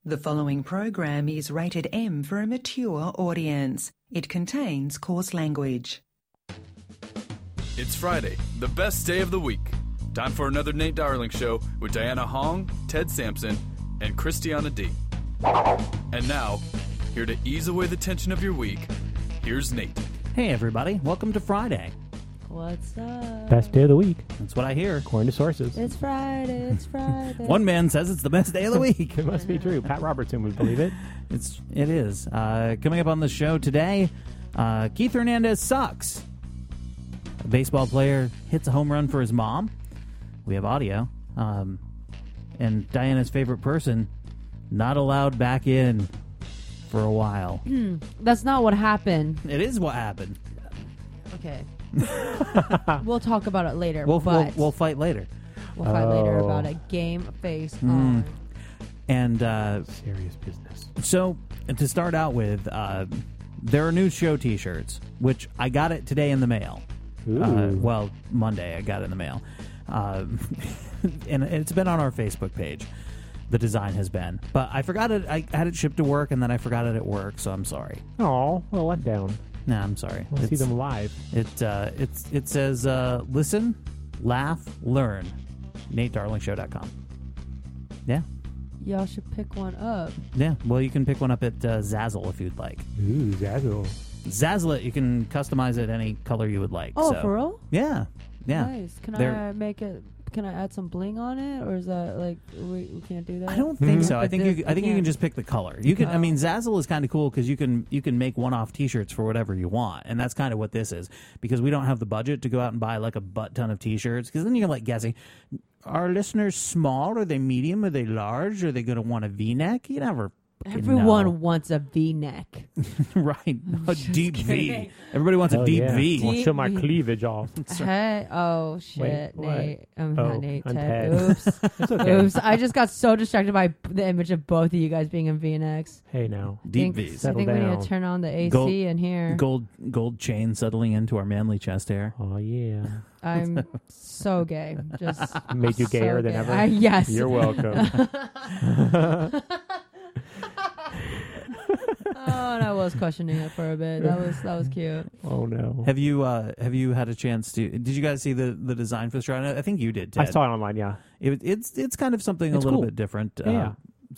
The following program is rated M for a mature audience. It contains coarse language. It's Friday, the best day of the week. Time for another Nate Darling Show with Diana Hong, Ted Sampson, and Christiana D. And now, here to ease away the tension of your week, here's Nate. Hey everybody, welcome to Friday. What's up? Best day of the week, That's what I hear. according to sources. It's Friday. It's Friday. One man says it's the best day of the week. It must be true. Pat Robertson would believe it. It is. Coming up on the show today, Keith Hernandez sucks. A baseball player hits a home run for his mom. We have audio. And Diana's favorite person not allowed back in for a while. That's not what happened. It is what happened. Okay. We'll talk about it later. We'll fight later. We'll fight later Oh. about a game face on. And Serious business. so to start out with, there are new show T-shirts, which I got it today in the mail. Ooh. Monday I got it in the mail. And it's been on our Facebook page. The design has been. But I forgot it. I had it shipped to work, and then I forgot it at work, so I'm sorry. Oh, well, let down. Nah, I'm sorry. Let's see them live. It says, listen, laugh, learn. NateDarlingShow.com. Yeah. Y'all should pick one up. Yeah. Well, you can pick one up at Zazzle if you'd like. Ooh, Zazzle. Zazzle it. You can customize it any color you would like. Oh, so. for real? Yeah. Yeah. Nice. Can They're- I make it? Can I add some bling on it, or is that like we can't do that? I don't think so. I But think this- you can can't. just pick the color. You can. I Oh. mean, Zazzle is kind of cool because you can make one-off T-shirts for whatever you want, and that's kind of what this is. Because we don't have the budget to go out and buy like a butt ton of T-shirts. Because then you're like guessing: are listeners small? Are they medium? Are they large? Are they going to want a V-neck? You never. fucking Everyone know. wants a V-neck. Right? A deep V. kidding. Everybody wants a Oh, deep yeah. V. I'll show my Deep V. cleavage off. Hey, oh shit, what? Nate. I'm Oh, not Nate. I'm Ted. Ted. Oops. It's okay. Oops. I just got so distracted by the image of both of you guys being in V-necks. Hey, now. Deep think, Vs. I Settle think we need down. to turn on the AC Gold- in here. Gold chain settling into our manly chest hair. Oh, yeah. I'm so gay. Just Made you so gayer than gay. ever? Yes. You're welcome. Oh, and I was questioning it for a bit. That was cute. Oh, no. Have you had a chance to? Did you guys see the design for the shirt? I think you did, Ted. I saw it online, yeah. It's kind of something It's a little cool. bit different. Yeah.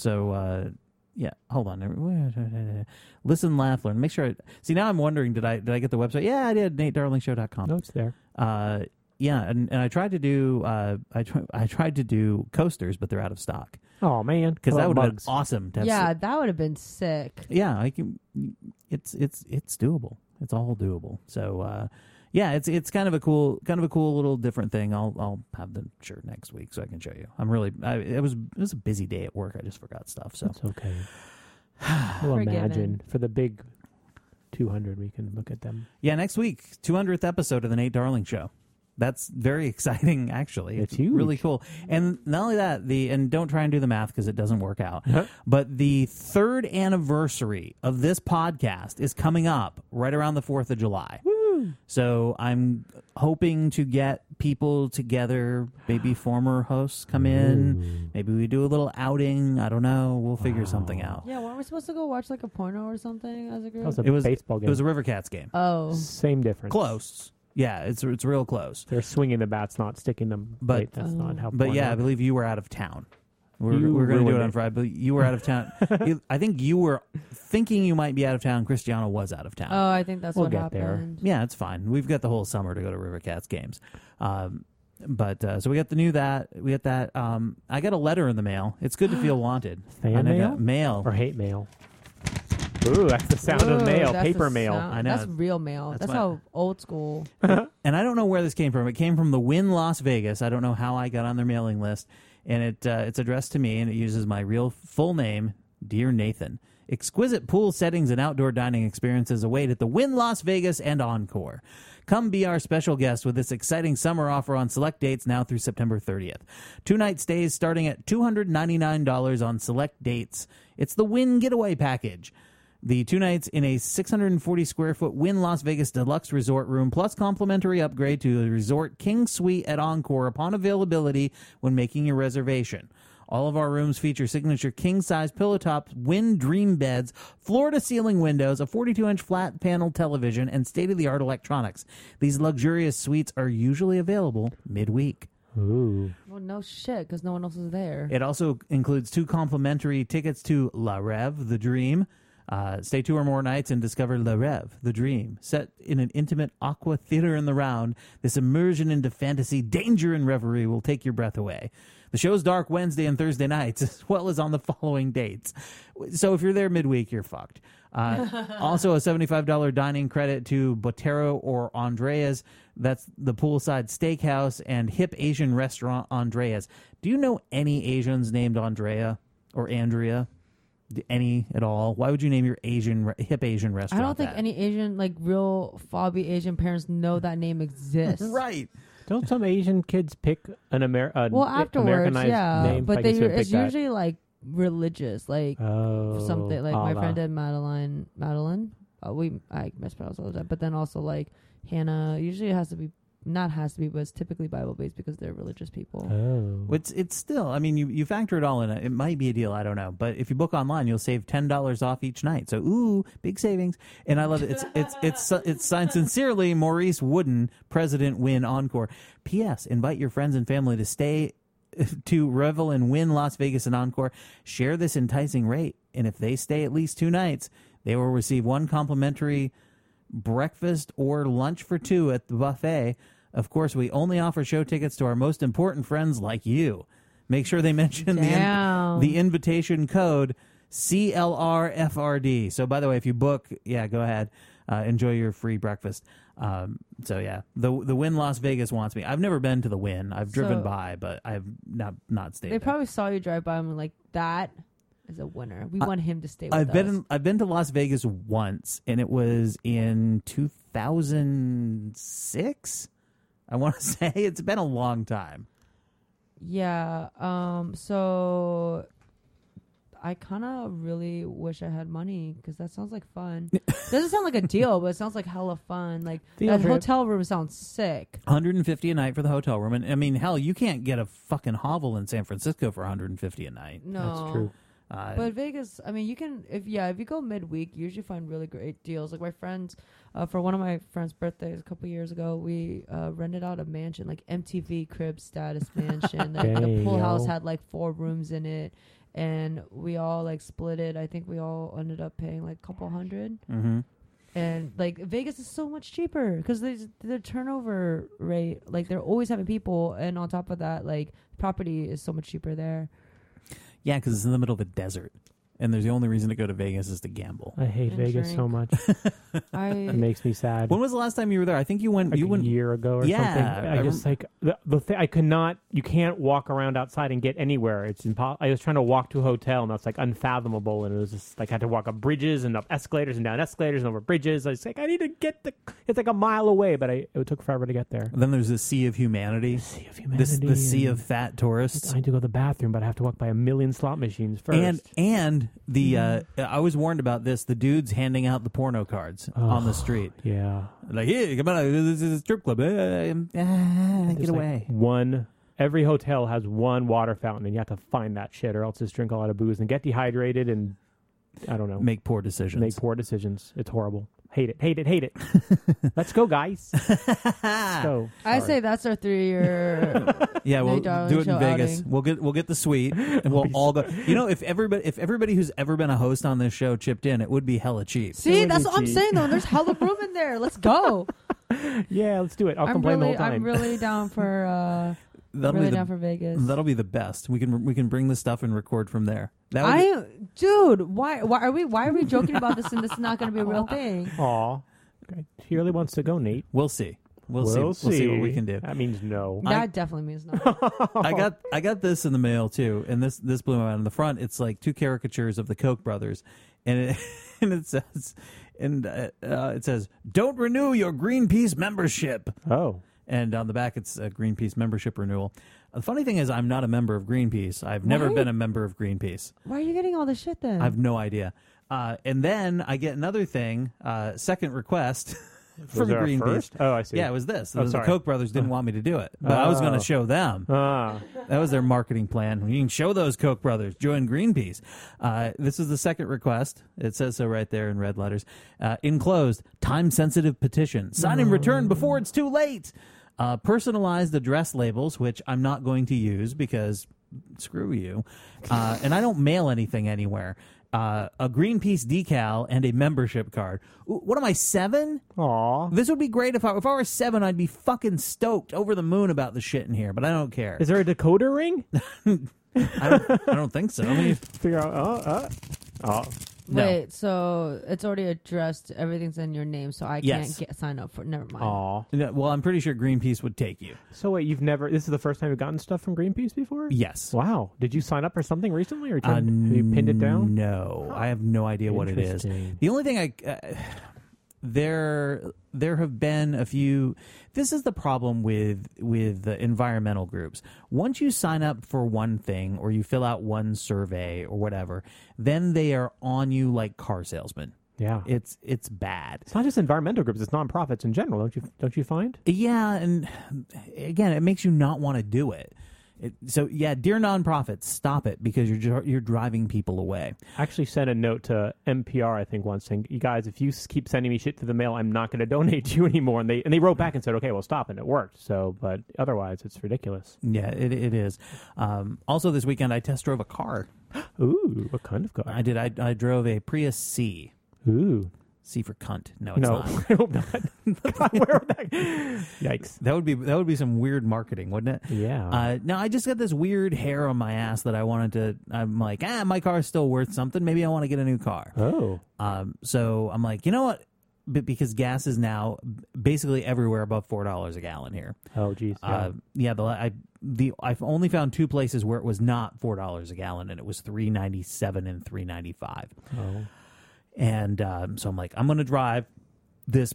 Yeah. Hold on. Listen, laugh, learn. Make sure. See, now I'm wondering, did I get the website? Yeah, I did. NateDarlingShow.com. No, it's there. Yeah, and I tried to do I tried to do coasters, but they're out of stock Oh, man. because How that would about have been mugs? awesome. To have Yeah, that would have been sick. yeah, I can. It's doable. It's all doable. So yeah, it's kind of a cool little different thing. I'll have the shirt next week so I can show you. It was a busy day at work. I just forgot stuff. So It's okay. We'll Forgiven. imagine. For the big 200, we can look at them. yeah, next week 200th episode of the Nate Darling Show. That's very exciting, actually. It's huge. Really cool. And not only that, and don't try and do the math because it doesn't work out, but the 3rd anniversary of this podcast is coming up right around the 4th of July. Woo! So I'm hoping to get people together, maybe former hosts come in, maybe we do a little outing. I don't know. We'll figure something out. Yeah, weren't we supposed to go watch like a porno or something as a group? That was a It was baseball game. It was a River Cats game. Oh, Same difference. Close. Yeah, it's real close. They're swinging the bats, not sticking them. But- Wait, that's not how. But porn yeah, I works. believe you were out of town. We're You going to do ruined it on it. Friday, but you were out of town. I think you were thinking you might be out of town. Cristiano was out of town. oh, I think that's We'll what get there. happened. Yeah, it's fine. We've got the whole summer to go to River Cats games. But so we got we got that. I got a letter in the mail. It's good to feel wanted. Fan And I mail? got mail. Or hate mail. Ooh, that's the sound of Ooh, mail. that's Paper the mail. sound. I know. That's real mail. That's That's my- how old school. And I don't know where this came from. It came from the Wynn Las Vegas. I don't know how I got on their mailing list. And it's addressed to me, and it uses my real full name, Dear Nathan. Exquisite pool settings and outdoor dining experiences await at the Wynn Las Vegas and Encore. Come be our special guest with this exciting summer offer on select dates now through September 30th. 2-night stays starting at $299 on select dates. It's the Wynn Getaway Package. The 2 nights in a 640-square-foot Wynn Las Vegas Deluxe Resort room, plus complimentary upgrade to the Resort King Suite at Encore upon availability when making your reservation. All of our rooms feature signature king-size pillow tops, wind dream beds, floor-to-ceiling windows, a 42-inch flat-panel television, and state-of-the-art electronics. These luxurious suites are usually available midweek. Ooh. Well, no shit, because no one else is there. It also includes 2 complimentary tickets to La Rêve, the Dream. Stay 2 or more nights and discover La Rêve, the Dream. Set in an intimate aqua theater in the round, this immersion into fantasy, danger, and reverie will take your breath away. The show's dark Wednesday and Thursday nights, as well as on the following dates. So if you're there midweek, you're fucked. Also, a $75 dining credit to Botero or Andrea's. That's the poolside steakhouse and hip Asian restaurant Andrea's. Do you know any Asians named Andrea or Andrea? Any at all? Why would you name your hip Asian restaurant? I don't think any Asian, like real fobby Asian parents know that name exists. Right. Don't some Asian kids pick an Well, afterwards, Americanized yeah, name? but I guess you would pick it's that. usually like religious, like something. Like my friend did Madeline. I mispronounce all the time, but then also like Hannah. Usually it has to be. Not has to be, but it's typically Bible-based because they're religious people. Oh. It's still, I mean, you factor it all in. It might be a deal, I don't know. But if you book online, you'll save $10 off each night. So, ooh, big savings. And I love it. It's signed sincerely, Maurice Wooden, President Wynn Encore. P.S. Invite your friends and family to stay to revel in Wynn Las Vegas and Encore. Share this enticing rate. And if they stay at least 2 nights, they will receive 1 complimentary breakfast or lunch for 2 at the buffet. Of course, we only offer show tickets to our most important friends like you. Make sure they mention the invitation code CLRFRD. So, by the way, if you book, go ahead. Enjoy your free breakfast. So, yeah, the Wynn Las Vegas wants me. I've never been to the Wynn. I've driven by, but I've not stayed They there. probably saw you drive by and were like, that is a winner. We want him to stay with us. I've been to Las Vegas once, and it was in 2006. I want to say it's been a long time. Yeah. So I kind of really wish I had money because that sounds like fun. Doesn't sound like a deal, but it sounds like hella fun. Like that hotel room sounds sick. $150 a night for the hotel room, and I mean, hell, you can't get a fucking hovel in San Francisco for $150 a night. No, that's true. But Vegas, I mean, you can if you go midweek, you usually find really great deals. Like my friends, for one of my friends' birthdays a couple years ago, we rented out a mansion, like MTV crib status mansion. The pool house had like 4 rooms in it, and we all like split it. I think we all ended up paying like a couple $100. Mm-hmm. And like Vegas is so much cheaper because the turnover rate, like they're always having people, and on top of that, like property is so much cheaper there. Yeah, because it's in the middle of a desert, and there's the only reason to go to Vegas is to gamble. I hate And Vegas drink. so much. It makes me sad. When was the last time you were there? I think you went. Like you went a year ago or something. I just like the thing. I could not. You can't walk around outside and get anywhere. It's impossible. I was trying to walk to a hotel, and that's like unfathomable. And it was just like I had to walk up bridges and up escalators and down escalators and over bridges. I was like, I need to get It's like a mile away, but it took forever to get there. Then there's the Sea of Humanity. The sea of fat tourists. I need to go to the bathroom, but I have to walk by 1,000,000 slot machines first. And the I was warned about this. The dudes handing out the porno cards on the street. Yeah. Like, hey, come on, this is a strip club. Get away. Every hotel has 1 water fountain, and you have to find that shit, or else just drink a lot of booze and get dehydrated and, I don't know. Make poor decisions. It's horrible. Hate it. Let's go, guys. Let's go. I say that's our 3-year. Yeah, we'll do it in Vegas. Outing. We'll get the suite, and we'll all go. You know, if everybody who's ever been a host on this show chipped in, it would be hella cheap. See, that's what I'm saying though. There's hella room in there. Let's go. Yeah, let's do it. I'll complain the whole time. I'm really down for. Down for Vegas. That'll be the best. We can bring the stuff and record from there. Dude, why are we joking about this and this is not going to be a real thing? Aw, he really wants to go, Nate. We'll see. We'll see what we can do. That means no. That definitely means no. I got this in the mail too, and this blew my mind. On the front, it's like 2 caricatures of the Koch brothers, and it says, "Don't renew your Greenpeace membership." Oh. And on the back, it's a Greenpeace membership renewal. The funny thing is, I'm not a member of Greenpeace. I've never been a member of Greenpeace. Why are you getting all this shit then? I have no idea. And then I get another thing, second request. from there a Greenpeace. first? Oh, I see. Yeah, it was this. Oh, The sorry. Koch brothers didn't want me to do it, but I was going to Oh. show them. Ah. That was their marketing plan. You can show those Koch brothers. Join Greenpeace. This is the second request. It says so right there in red letters. Enclosed, time-sensitive petition. Sign and return before it's too late. Personalized address labels, which I'm not going to use because screw you. And I don't mail anything anywhere. A Greenpeace decal and a membership card. What am I, 7? Aw. This would be great if I were 7. I'd be fucking stoked, over the moon about the shit in here, but I don't care. Is there a decoder ring? I don't think so. Let me Figure out. Oh. No. Wait, so it's already addressed. Everything's in your name, so I Yes. can't sign up for. Never mind. Aw. No, well, I'm pretty sure Greenpeace would take you. So wait, this is the first time you've gotten stuff from Greenpeace before? Yes. Wow. Did you sign up for something recently, or have you pinned it down? No, I have no idea what it is. Interesting. The only thing there have been a few. This is the problem with the environmental groups. Once you sign up for one thing or you fill out one survey or whatever, then they are on you like car salesmen. Yeah. It's bad. It's not just environmental groups; it's nonprofits in general. Don't you find? Yeah, and again, it makes you not want to do it. So yeah, dear nonprofits, stop it because you're driving people away. I actually sent a note to NPR, I think, once saying, "You guys, if you keep sending me shit through the mail, I'm not going to donate to you anymore." And they wrote back and said, "Okay, well, stop," and it worked. So, but otherwise, it's ridiculous. Yeah, it is. Also, this weekend I test drove a car. Ooh, what kind of car? I did. I drove a Prius C. Ooh, C for cunt. No, it's no, not. I hope not. Where would that? Yikes. That would be some weird marketing, wouldn't it? Yeah. No, I just got this weird hair on my ass that I wanted to. I'm like, my car's still worth something. Maybe I want to get a new car. Oh. So I'm like, you know what? Because gas is now basically everywhere above $4 a gallon here. Oh, geez. Yeah. I've only found 2 places where it was not $4 a gallon, and it was $3.97 and $3.95. Oh. And so I'm like, I'm going to drive this.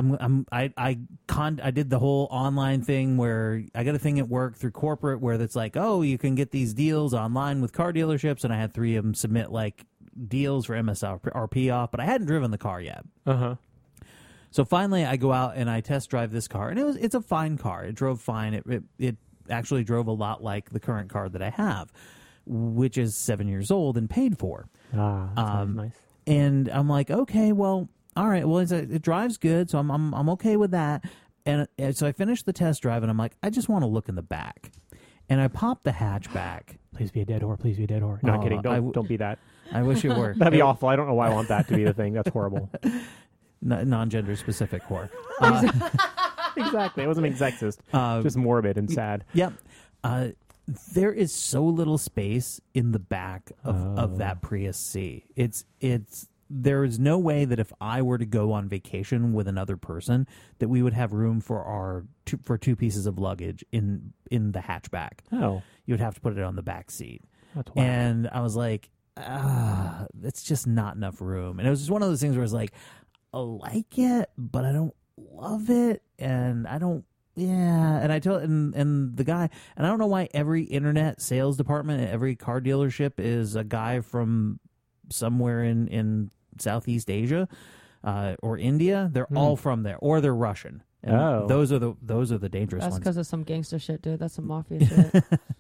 I did the whole online thing where I got a thing at work through corporate where it's like, oh, you can get these deals online with car dealerships, and I had 3 of them submit like deals for MSRP off, but I hadn't driven the car yet. Uh-huh. So finally, I go out and I test drive this car, and it's a fine car. It drove fine. It actually drove a lot like the current car that I have, which is 7 years old and paid for. Ah, that sounds nice. And I'm like, okay, well, all right, well, it drives good, so I'm okay with that. And so I finished the test drive, and I'm like, I just want to look in the back. And I popped the hatch back. Please be a dead whore. Please be a dead whore. No, I'm kidding. Don't be that. I wish it were. That'd be awful. I don't know why I want that to be the thing. That's horrible. Non-gender specific whore. Exactly. It wasn't being sexist. Just morbid and sad. Yep. There is so little space in the back of that Prius C. There is no way that if I were to go on vacation with another person that we would have room for for 2 pieces of luggage in the hatchback. Oh. You would have to put it on the back seat. That's whack. And I was like, it's just not enough room. And it was just one of those things where it's like, I like it, but I don't love it, and I don't. Yeah, and I told and the guy, and I don't know why every internet sales department at every car dealership is a guy from somewhere in Southeast Asia or India. They're all from there, or they're Russian. And those are the dangerous That's ones. because of some gangster shit, dude. That's some mafia shit.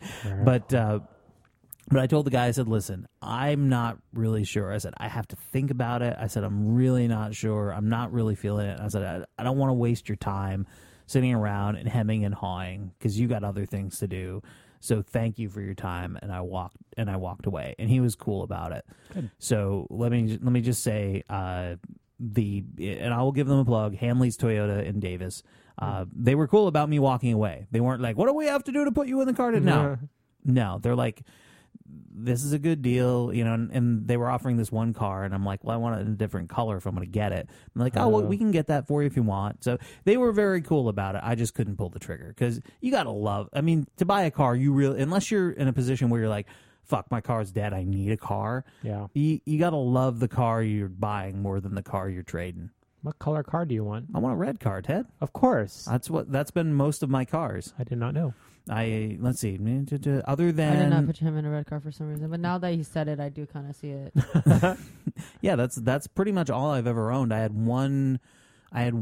But I told the guy, I said, listen, I'm not really sure. I said, I have to think about it. I said, I'm really not sure. I'm not really feeling it. I said, I don't want to waste your time sitting around and hemming and hawing because you got other things to do. So thank you for your time. And I walked away. And he was cool about it. Good. So let me just say, and I will give them a plug, Hanley's Toyota in Davis. They were cool about me walking away. They weren't like, what do we have to do to put you in the car? No, they're like, this is a good deal, and they were offering this one car, and I'm like, well, I want it in a different color if I'm going to get it. I'm like, well, we can get that for you if you want. So they were very cool about it. I just couldn't pull the trigger because you got to love, to buy a car, unless you're in a position where you're like, fuck, my car's dead, I need a car. Yeah. You got to love the car you're buying more than the car you're trading. What color car do you want? I want a red car, Ted. Of course. That's been most of my cars. I did not know. Let's see. Other than I did not put him in a red car for some reason, but now that he said it, I do kind of see it. Yeah, that's pretty much all I've ever owned. I had one I had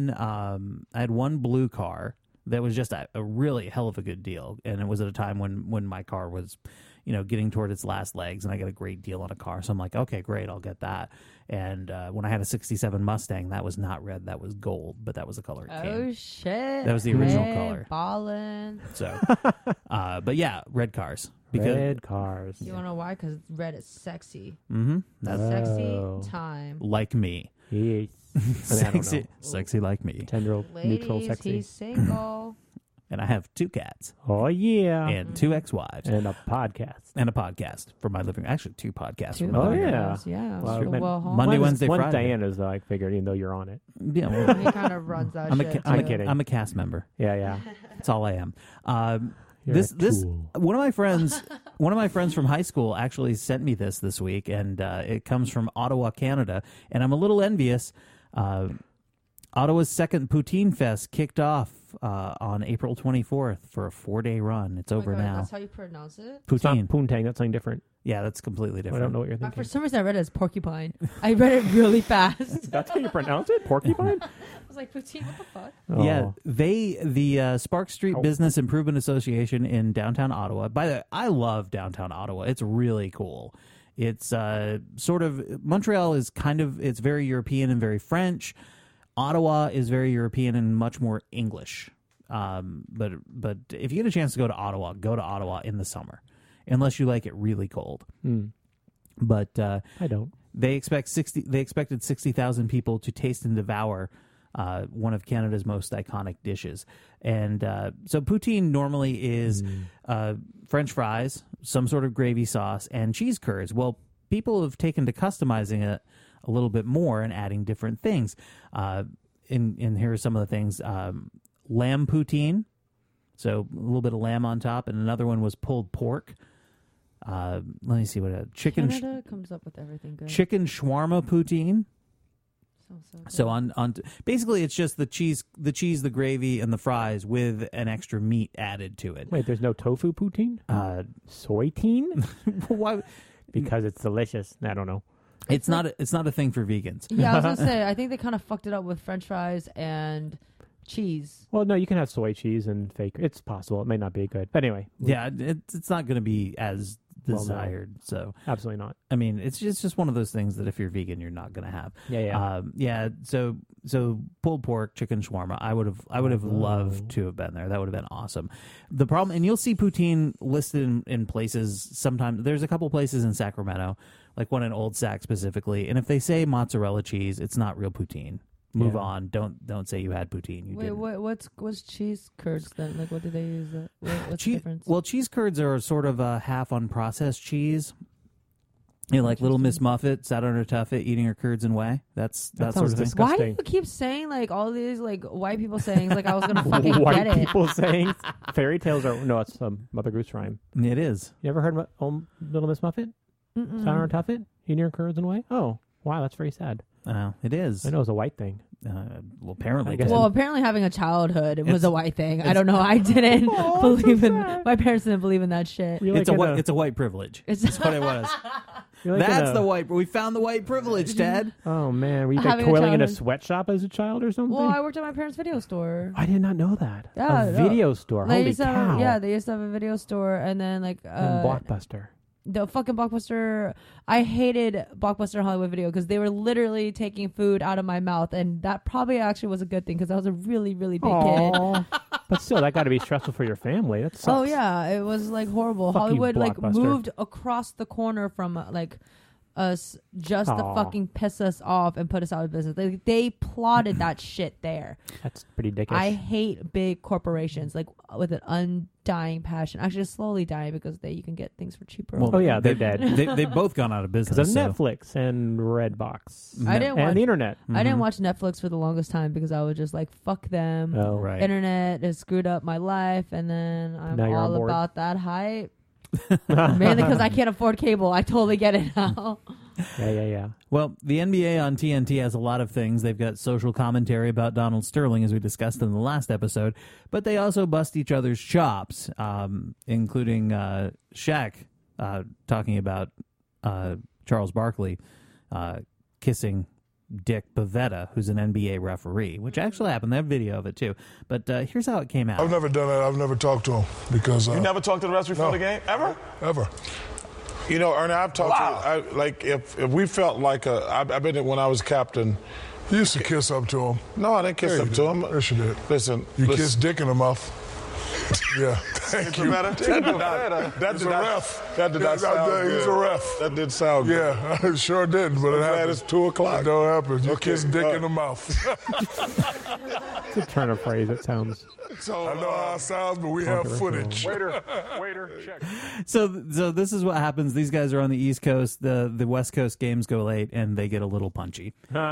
one blue car that was just a really hell of a good deal, and it was at a time when my car was, getting toward its last legs, and I got a great deal on a car. So I'm like, okay, great, I'll get that. And when I had a '67 Mustang, that was not red, that was gold, but that was the color it came. Oh shit! That was the original color. Ballin'. So, but yeah, red cars. Red cars. You wanna know why? Because red is sexy. Mm-hmm. That's Sexy time. like me. Yes. Sexy like me. Neutral, Ladies, sexy. he's single. And I have 2 cats Oh yeah. and 2 ex-wives And a podcast. for my living room. Actually, 2 podcasts. Two for my Oh, living room. yeah. girls, yeah. Well, So man, home. Monday, One's- Wednesday, one's Friday. Diana's, though, I figured, even though you're on it. Yeah, well, He kind of runs that I'm shit. I'm too. kidding. I'm a cast member. Yeah. That's all I am. You're This a this tool. one of my friends from high school actually sent me this week, and it comes from Ottawa, Canada, and I'm a little envious. Ottawa's second Poutine Fest kicked off on April 24th for a 4-day run. It's Oh my over God, now. That's how you pronounce it? It's not Poutine. poontang. That's something different. Yeah, that's completely I different. don't know what you're For thinking. some reason, I read it as porcupine. I read it really fast. That's how you pronounce it? Porcupine? I was like, poutine, what the fuck? Yeah, Oh. the Spark Street Ow. Business Improvement Association in downtown Ottawa. By the way, I love downtown Ottawa. It's really cool. It's sort of Montreal is it's very European and very French. Ottawa is very European and much more English. But if you get a chance to go to Ottawa in the summer, unless you like it really cold. Hmm. But I don't. They expected 60,000 people to taste and devour one of Canada's most iconic dishes. And so poutine normally is French fries, some sort of gravy sauce, and cheese curds. Well, people have taken to customizing it a little bit more and adding different things. And here are some of the things. Lamb poutine, so a little bit of lamb on top, and another one was pulled pork. Let me see what chicken. Canada comes up with everything good. Chicken shawarma poutine. So good. So on basically it's just the cheese, the gravy, and the fries with an extra meat added to it. Wait, there's no tofu poutine? Soytine? Why? Because it's delicious. I don't know. It's not a thing for vegans. Yeah, I was gonna say. I think they kind of fucked it up with French fries and cheese. Well, no, you can have soy cheese and fake. It's possible. It may not be good. But anyway. Yeah, it's not going to be as Well, no. desired. So Absolutely not. I mean, it's just one of those things that if you're vegan, you're not going to have. Yeah. So pulled pork, chicken shawarma. I would have loved to have been there. That would have been awesome. The problem, and you'll see poutine listed in places. Sometimes there's a couple places in Sacramento, like one in Old Sac specifically. And if they say mozzarella cheese, it's not real poutine. Move Yeah. on. Don't say you had poutine. You Wait, didn't. what's cheese curds then? Like, what do they use? What's the difference? Well, cheese curds are sort of a half unprocessed cheese. You know, like Little Miss Muffet sat on her tuffet eating her curds and whey. That's that sort sounds of thing. disgusting. Why do you keep saying like all these like white people saying like I was gonna fucking White get it? people saying fairy tales are... No, it's Mother Goose rhyme. It is. You ever heard of Little Miss Muffet? Mm-mm. Sat on her tuffet? Eating her curds and whey? Oh, wow, that's very sad. It is. I know it's a white thing. Well, apparently, I guess- Well, apparently having a childhood was It's- a white thing. I don't know. I didn't Oh, believe so in. sad. My parents didn't believe in that shit. You're it's like a white privilege. It's- That's what it was. you're like That's in the a- white. We found the white privilege, Dad. Oh, man. Were you like Having a toiling in a childhood. sweatshop as a child or something? Well, I worked at my parents' video store. I did not know that. Yeah, a no. video store. They Holy used to have, cow. yeah, they used to have a video store, and then like Blockbuster. the fucking Blockbuster. I hated Blockbuster Hollywood Video because they were literally taking food out of my mouth, and that probably actually was a good thing because I was a really, really big kid. Aw. But still, that got to be stressful for your family. That sucks. Oh yeah, it was like horrible. Fuck you, Hollywood like Blockbuster. moved across the corner from like us just to Aw. fucking piss us off and put us out of business. They plotted that shit there. That's pretty dickish. I hate big corporations like with an undying passion. Actually, it's slowly dying because you can get things for cheaper. Well, Oh, yeah, they're dead. They've both gone out of business. Because of so- Netflix and Redbox. I didn't watch. And the internet. I didn't watch Netflix for the longest time because I was just like, fuck them. Oh, Right. Internet has screwed up my life, and then I'm Now you're on all board. about that hype. Mainly because I can't afford cable. I totally get it now. Yeah. Well, the NBA on TNT has a lot of things. They've got social commentary about Donald Sterling, as we discussed in the last episode, but they also bust each other's chops, including Shaq talking about Charles Barkley kissing Dick Bavetta, who's an NBA referee, which actually happened. They have video of it too. But here's how it came out. I've never done that. I've never talked to him because You never talked to the referee before the game? Ever? Ever. You know, Ernie, I've talked to like if we felt like I've been when I was captain. You used to kiss up to him. No, I didn't kiss up to him. Yes, you did. Listen. Kissed Dick in the mouth. Yeah, thank you. That's a ref. That did not sound good. He's a ref. That did sound good. Yeah, I sure didn't, but it happened. It's 2 o'clock. It don't happen. You kissed Dick in the mouth. It's a turn of phrase. It sounds. I know how it sounds, but we have footage. Waiter, check. So this is what happens. These guys are on the East Coast. The West Coast games go late, and they get a little punchy.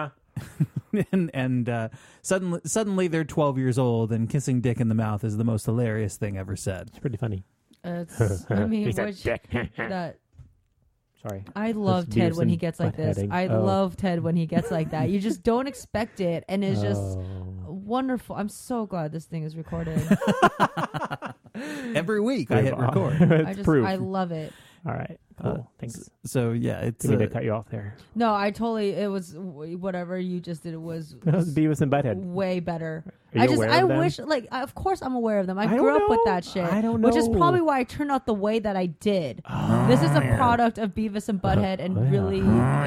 and suddenly they're 12 years old, and kissing Dick in the mouth is the most hilarious thing ever said. It's pretty funny. I mean, that. Sorry. I love Ted when he gets like this. I love Ted when he gets like that. You just don't expect it, and it's just wonderful. I'm so glad this thing is recorded. Every week I hit record. I love it. All right. Cool. Thanks. So yeah, it's. Didn't mean to cut you off there. No, it was whatever you just did. It was Beavis and Butthead. Way better. I wish, of course I'm aware of them. I grew up with that shit. I don't know. Which is probably why I turned out the way that I did. This is a product of Beavis and Butthead and really.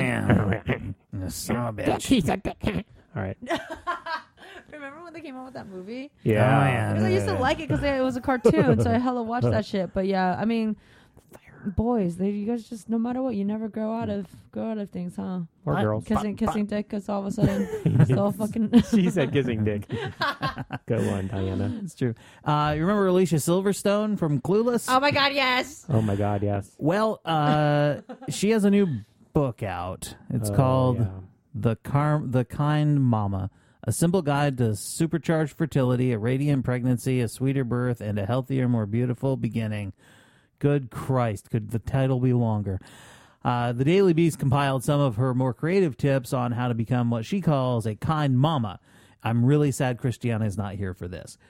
Son of a bitch. All right. Remember when they came out with that movie? Yeah. Because I used to like it because it was a cartoon, so I hella watched that shit. But yeah, I mean, boys, you guys just no matter what, you never grow out of things, huh? Or girls. Kissing dick, because all of a sudden, so fucking. She said kissing dick. Go on, Diana. It's true. You remember Alicia Silverstone from Clueless? Oh my God, yes. Oh my God, yes. Well, she has a new book out. It's called The Kind Mama. A simple guide to supercharged fertility, a radiant pregnancy, a sweeter birth, and a healthier, more beautiful beginning. Good Christ, could the title be longer? The Daily Beast compiled some of her more creative tips on how to become what she calls a kind mama. I'm really sad Christiana is not here for this.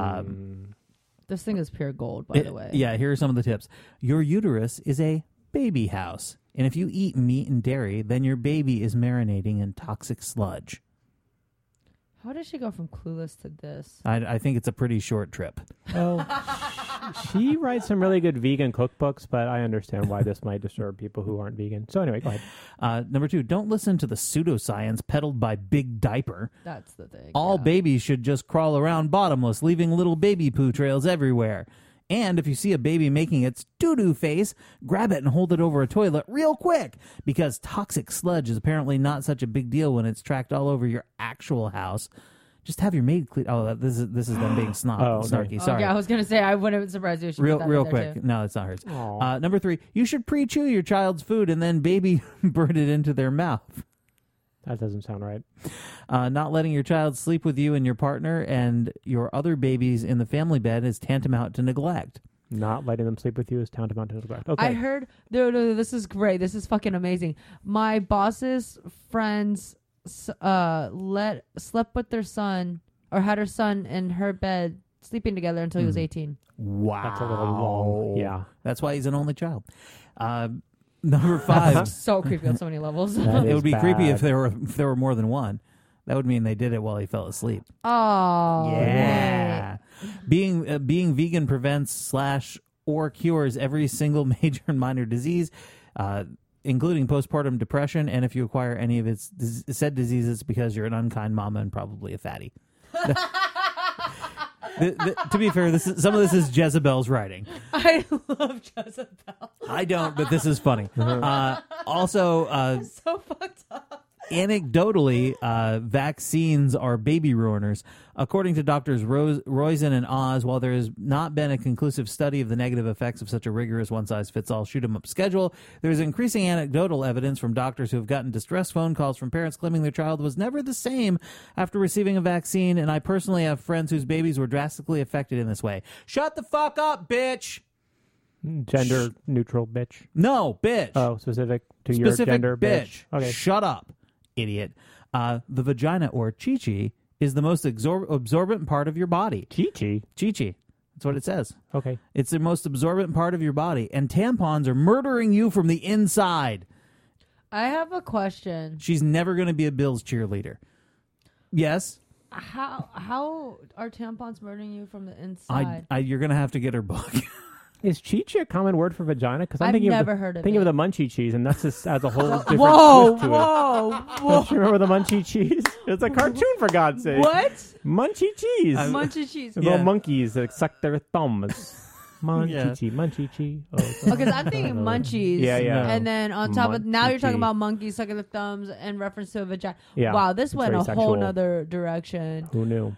This thing is pure gold, by the way. Yeah, here are some of the tips. Your uterus is a baby house, and if you eat meat and dairy, then your baby is marinating in toxic sludge. How did she go from Clueless to this? I think it's a pretty short trip. Oh, she writes some really good vegan cookbooks, but I understand why this might disturb people who aren't vegan. So anyway, go ahead. Number 2, don't listen to the pseudoscience peddled by Big Diaper. That's the thing. All babies should just crawl around bottomless, leaving little baby poo trails everywhere. And if you see a baby making its doo-doo face, grab it and hold it over a toilet real quick, because toxic sludge is apparently not such a big deal when it's tracked all over your actual house. Just have your maid clean. Oh, this is them being snarky. Sorry. Yeah, I was gonna say I wouldn't surprise you. If she real put that in there quick. too. No, it's not hers. Number 3, you should pre-chew your child's food and then baby burn it into their mouth. That doesn't sound right. Not letting your child sleep with you and your partner and your other babies in the family bed is tantamount to neglect. Not letting them sleep with you is tantamount to neglect. Okay. I heard. No, this is great. This is fucking amazing. My boss's friends slept with their son or had her son in her bed sleeping together until he was 18. Wow. That's a little long. Yeah. That's why he's an only child. Number 5. So creepy on so many levels. It would be creepy if there were more than one. That would mean they did it while he fell asleep. Oh. Yeah. Being vegan prevents / or cures every single major and minor disease, including postpartum depression, and if you acquire any of its said diseases because you're an unkind mama and probably a fatty. To be fair, some of this is Jezebel's writing. I love Jezebel. I don't, but this is funny. Also, so fucked up. Anecdotally, vaccines are baby ruiners. According to doctors Roizen and Oz, while there has not been a conclusive study of the negative effects of such a rigorous one-size-fits-all shoot-'em-up schedule, there is increasing anecdotal evidence from doctors who have gotten distress phone calls from parents claiming their child was never the same after receiving a vaccine, and I personally have friends whose babies were drastically affected in this way. Shut the fuck up, bitch! Gender neutral bitch. No, bitch. Oh, specific to your gender bitch. Okay. Shut up, idiot. The vagina, or chi-chi, is the most absorbent part of your body. Chi-chi? Chi-chi. That's what it says. Okay. It's the most absorbent part of your body, and tampons are murdering you from the inside. I have a question. She's never going to be a Bills cheerleader. Yes. How are tampons murdering you from the inside? You're going to have to get her book. Is Cheech a common word for vagina? Because I've never heard of it. Thinking of the munchie cheese, and that's just as a whole different whoa, twist to whoa, it. whoa. Don't you remember the munchie cheese? It's a cartoon, for God's sake. What? Munchie cheese. Munchie cheese. The little monkeys that suck their thumbs. Munchie cheese. Oh, because I'm thinking munchies. Yeah. And then on top of now, you're talking Munchie. about monkeys sucking the thumbs in reference to a vagina. Yeah, Wow, this it's went very a sexual. whole nother direction. Who knew?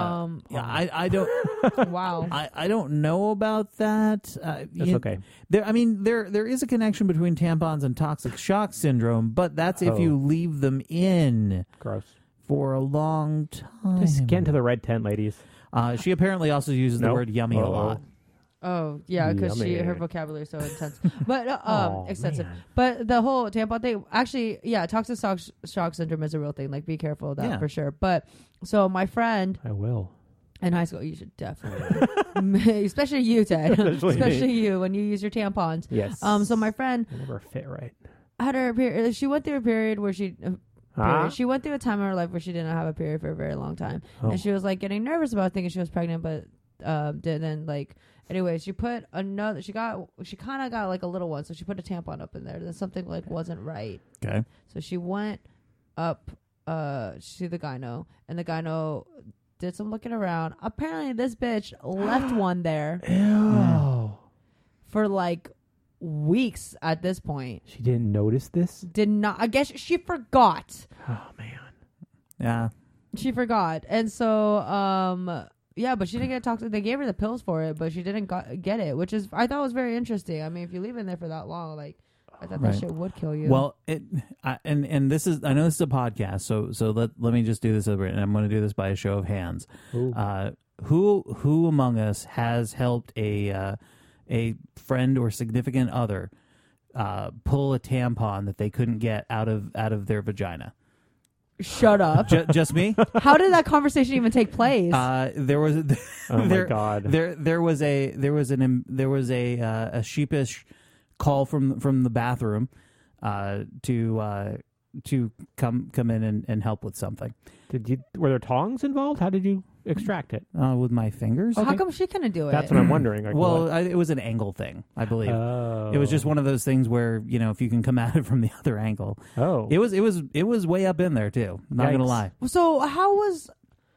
I don't. Wow. I don't know about that. That's okay. There is a connection between tampons and toxic shock syndrome, but that's if you leave them in Gross. for a long time. Just get into the red tent, ladies. She apparently also uses the word yummy a lot. Oh yeah, because Yummy. her vocabulary is so intense, but extensive. Man. But the whole tampon thing, actually, yeah, toxic shock syndrome is a real thing. Like, be careful of that for sure. But so my friend I will. in high school, you should definitely, especially you, Ted, especially you when you use your tampons. Yes. So my friend I never fit right. had her period. She went through a period where she. She went through a time in her life where she didn't have a period for a very long time, and she was like getting nervous about thinking she was pregnant, but didn't like. Anyway, she put another. She kind of got like a little one, so she put a tampon up in there. Then something like wasn't right. Okay. So she went up to the gyno, and the gyno did some looking around. Apparently, this bitch left one there for like weeks at this point. She didn't notice this? Did not. I guess she forgot. Oh, man. Yeah. She forgot, and so yeah, but she didn't get toxic. They gave her the pills for it, but she didn't get it, which is I thought was very interesting. I mean, if you leave it in there for that long, like I thought that shit would kill you. Well, and this is, I know this is a podcast, so let me just do this over, and I'm going to do this by a show of hands. Who among us has helped a friend or significant other pull a tampon that they couldn't get out of their vagina? Shut up. Just me? How did that conversation even take place? There was my God. There was a sheepish call from the bathroom to come in and help with something. Were there tongs involved? How did you extract it? With my fingers. How come she couldn't do it? That's what I'm wondering. Like, Well, it was an angle thing, I believe. Oh. It was just one of those things where, if you can come at it from the other angle. Oh. It was way up in there too. Not Yikes. gonna lie. So how was?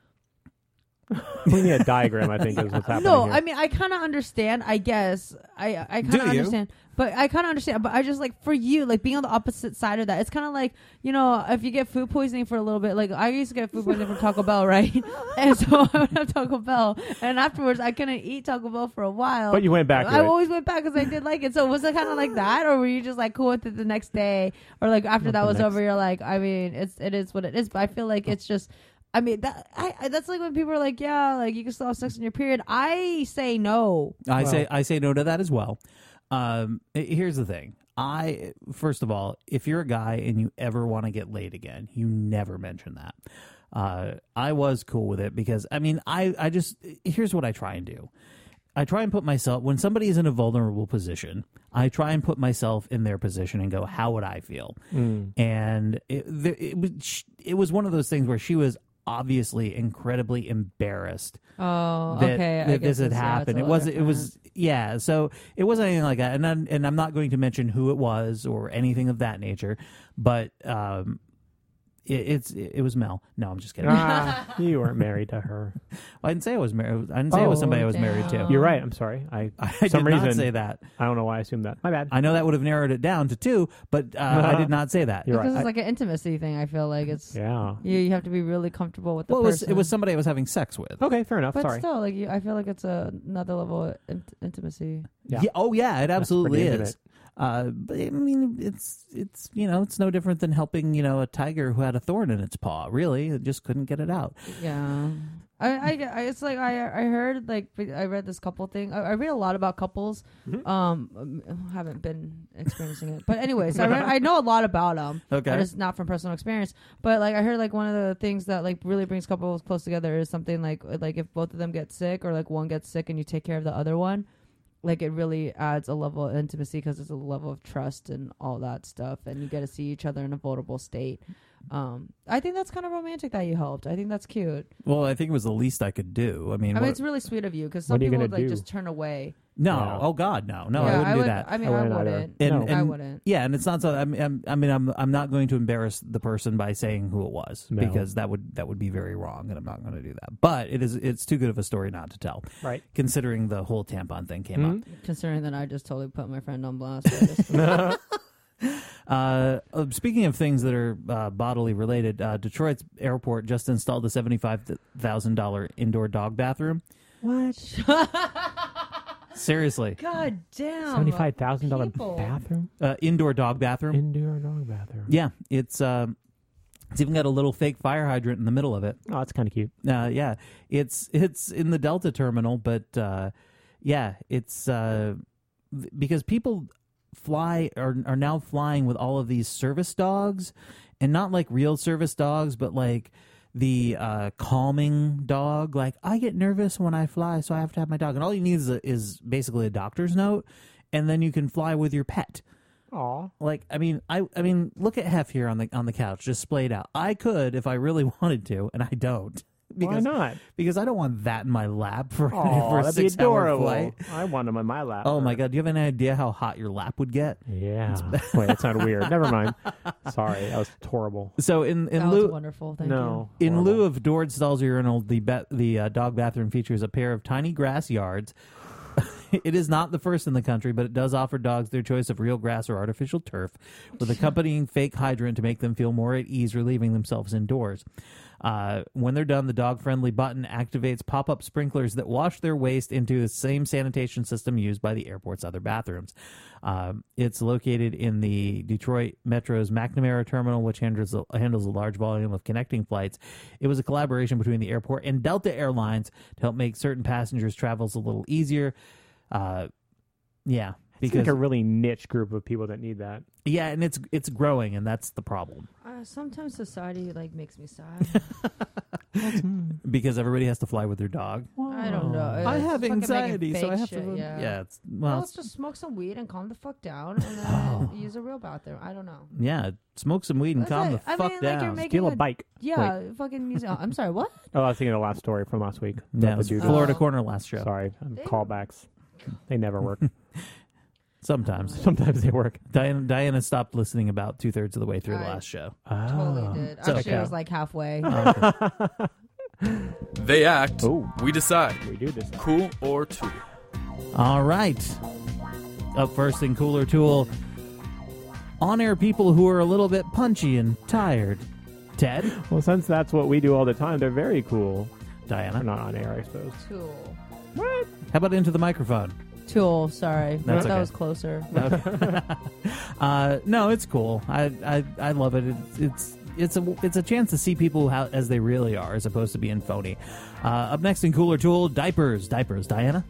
We need a diagram, I think, is what's happening No, here. I mean I kind of understand. I guess I kind Do of you? understand, but I kind of understand. But I just like for you, like being on the opposite side of that. It's kind of like if you get food poisoning for a little bit. Like I used to get food poisoning from Taco Bell, right? And so I would have Taco Bell, and afterwards I couldn't eat Taco Bell for a while. But you went back to I it. always went back because I did like it. So was it kind of like that, or were you just like cool with it the next day, or like after that was over, you're like, I mean, it is what it is. But I feel like it's just. I mean that's like when people are like, yeah, like you can still have sex in your period. I say no. I say no to that as well. Here's the thing. First of all, if you're a guy and you ever want to get laid again, you never mention that. I was cool with it because I just here's what I try and do. I try and put myself, when somebody is in a vulnerable position, I try and put myself in their position and go, how would I feel? And it was one of those things where she was obviously incredibly embarrassed that this had happened. It was so it wasn't anything like that, and I'm not going to mention who it was or anything of that nature, but it was Mel. No, I'm just kidding. You weren't married to her. I didn't say I was married. I didn't say it was somebody I was married to. You're right. I'm sorry. I did some reason, not say that. I don't know why I assumed that. My bad. I know that would have narrowed it down to 2, but I did not say that. You're Because right. it's like an intimacy thing. I feel like it's you have to be really comfortable with the person. It was somebody I was having sex with. Okay, fair enough. But Sorry. still, like I feel like it's another level of intimacy. Yeah. It absolutely pretty is. But I mean, it's it's no different than helping a tiger who had a thorn in its paw. Really, it just couldn't get it out. Yeah, I it's like I heard like I read this couple thing. I read a lot about couples. Haven't been experiencing it, but anyways, I know a lot about them. Okay, just not from personal experience. But like I heard like one of the things that like really brings couples close together is something like if both of them get sick or like one gets sick and you take care of the other one. like it really adds a level of intimacy because it's a level of trust and all that stuff, and you get to see each other in a vulnerable state. I think that's kind of romantic that you helped. I think that's cute. Well, I think it was the least I could do. I mean, it's really sweet of you because some people would like just turn away. No, Yeah. Oh God, no, Yeah, I wouldn't do that. I mean, I I wouldn't wouldn't. either. I wouldn't. Yeah, and it's not so. I'm not going to embarrass the person by saying who it was because that would be very wrong, and I'm not going to do that. But it's too good of a story not to tell, Right? Considering the whole tampon thing came up. Considering that I just totally put my friend on blast. Speaking of things that are bodily related, Detroit's airport just installed a $75,000 indoor dog bathroom. What? Seriously. God damn. $75,000 bathroom? Indoor dog bathroom. Indoor dog bathroom. Yeah, it's even got a little fake fire hydrant in the middle of it. Oh, that's kind of cute. Yeah, it's in the Delta terminal, but yeah, it's because people are now flying with all of these service dogs, and not like real service dogs, but like the calming dog. Like, I get nervous when I fly, so I have to have my dog, and all you need is basically a doctor's note, and then you can fly with your pet. Aw. Like, I mean, look at Hef here on the couch, just splayed out. I could if I really wanted to, and I don't. Why not? Because I don't want that in my lap for a that'd be 6-hour adorable. flight. I want them in my lap. Oh my God! Do you have any idea how hot your lap would get? Yeah. Wait, that sounded weird. Never mind. Sorry, that was horrible. So in that was wonderful. Thank you. In lieu of Dord Stall's urinal, the dog bathroom features a pair of tiny grass yards. It is not the first in the country, but it does offer dogs their choice of real grass or artificial turf, with accompanying fake hydrant to make them feel more at ease relieving themselves indoors. When they're done, the dog-friendly button activates pop-up sprinklers that wash their waste into the same sanitation system used by the airport's other bathrooms. It's located in the Detroit Metro's McNamara terminal, which handles a large volume of connecting flights. It was a collaboration between the airport and Delta Airlines to help make certain passengers' travels a little easier. Yeah. It's like a really niche group of people that need that. Yeah, and it's growing, and that's the problem. Sometimes society makes me sad. Because everybody has to fly with their dog. I don't know. I have anxiety, so I have to. Yeah, it's let's just smoke some weed and calm the fuck down, and then use a real bathroom. I don't know. Yeah, smoke some weed and calm the fuck down. Steal a bike. Yeah, fucking music. I'm sorry, what? Oh, I was thinking of the last story from last week. Yeah, it was Florida Corner last show. Sorry, callbacks. They never work. Sometimes they work. Diana stopped listening about 2/3 of the way through the last show. Totally did. Actually, it was like halfway. They act. Ooh. We decide. We do decide. Cool or Tool. All right. Up first in Cooler Tool, on-air people who are a little bit punchy and tired. Ted? Well, since that's what we do all the time, they're very cool. Diana? They're not on air, I suppose. Tool. What? How about into the microphone? Tool. Sorry, That's that okay. was closer. No, it's cool. I love it. It's a chance to see people as they really are, as opposed to being phony. Up next in Cooler Tool, diapers. Diana.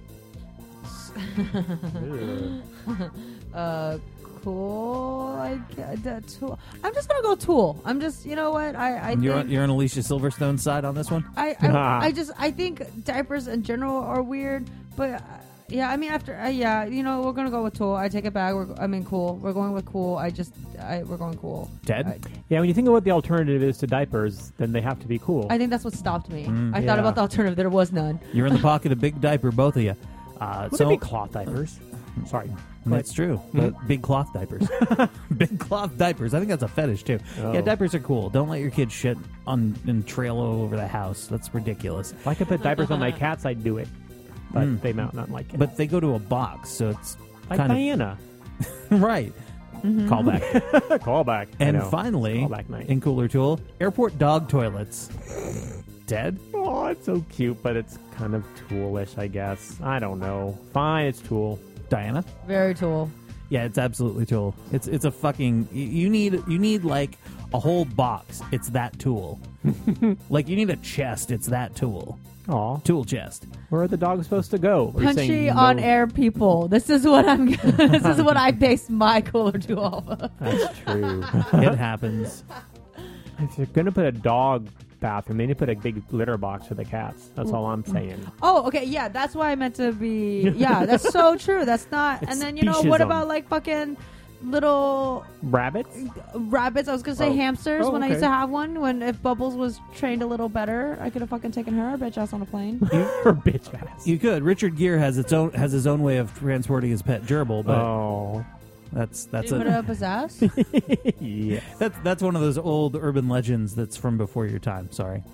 Cool. Tool. I'm just gonna go Tool. I'm just, you know what? You're on Alicia Silverstone's side on this one. I think diapers in general are weird, but. Yeah, I mean, we're gonna go with Tool. I take it back. Cool. We're going with Cool. We're going Cool. Ted? Yeah, when you think of what the alternative is to diapers, then they have to be cool. I think that's what stopped me. I thought about the alternative. There was none. You're in the pocket of big diaper, both of you. Would it be cloth diapers? Sorry. That's true. But big cloth diapers. Big cloth diapers. I think that's a fetish, too. Oh. Yeah, diapers are cool. Don't let your kids shit and trail all over the house. That's ridiculous. If I could put diapers on my cats, I'd do it. But they might not like it. But they go to a box, so it's like kind Diana. Right. Callback. Callback. And finally, Callback night. in Cooler Tool, airport dog toilets. Ted? Oh, it's so cute, but it's kind of toolish, I guess. I don't know. Fine, it's Tool. Diana? Very Tool. Yeah, it's absolutely Tool. It's a fucking... You need like a whole box. It's that Tool. Like you need a chest. It's that Tool. Aw. Tool chest. Where are the dogs supposed to go? Punchy on air people. This is what this is what I base my Cooler Tool off of. That's true. It happens. If you're going to put a dog bathroom. They need to put a big litter box for the cats. That's all I'm saying. Oh, okay, yeah, that's why I meant to be. Yeah, that's so true. That's not. And then what speciesism. about like fucking little Rabbits? rabbits? I was gonna say hamsters. When I used okay. to have one, if Bubbles was trained a little better, I could have fucking taken her bitch ass on a plane. Her bitch ass. You could. Richard Gere has his own way of transporting his pet gerbil, but that's Put it up his ass. Yeah. that's one of those old urban legends that's from before your time. Sorry.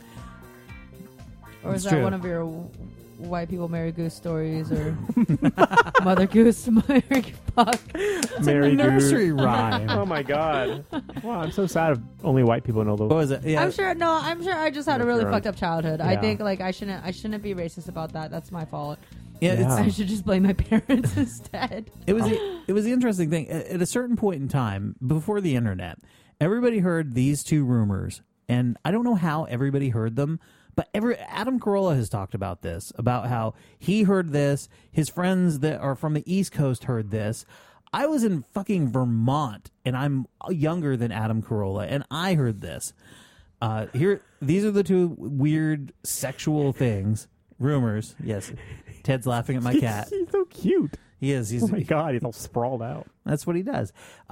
Or is It's that true. one of your white people marry goose stories, or mother goose marry fuck? Mary nursery Goose. rhyme. Oh my god. Wow, I'm so sad if only white people know What those. was it? Yeah. I'm sure. No, I'm sure. I just had a really Sure. fucked up childhood. I Yeah. think like I shouldn't be racist about that. That's my fault. Yeah, Yeah. I should just blame my parents instead. It was the interesting thing. At a certain point in time, before the internet, everybody heard these two rumors, and I don't know how everybody heard them, but Adam Carolla has talked about this, about how he heard this, his friends that are from the East Coast heard this. I was in fucking Vermont, and I'm younger than Adam Carolla, and I heard this. These are the two weird sexual things, rumors. Yes, Ted's laughing at my cat. He's so cute. He is. Oh my god, he's all sprawled out. That's what he does.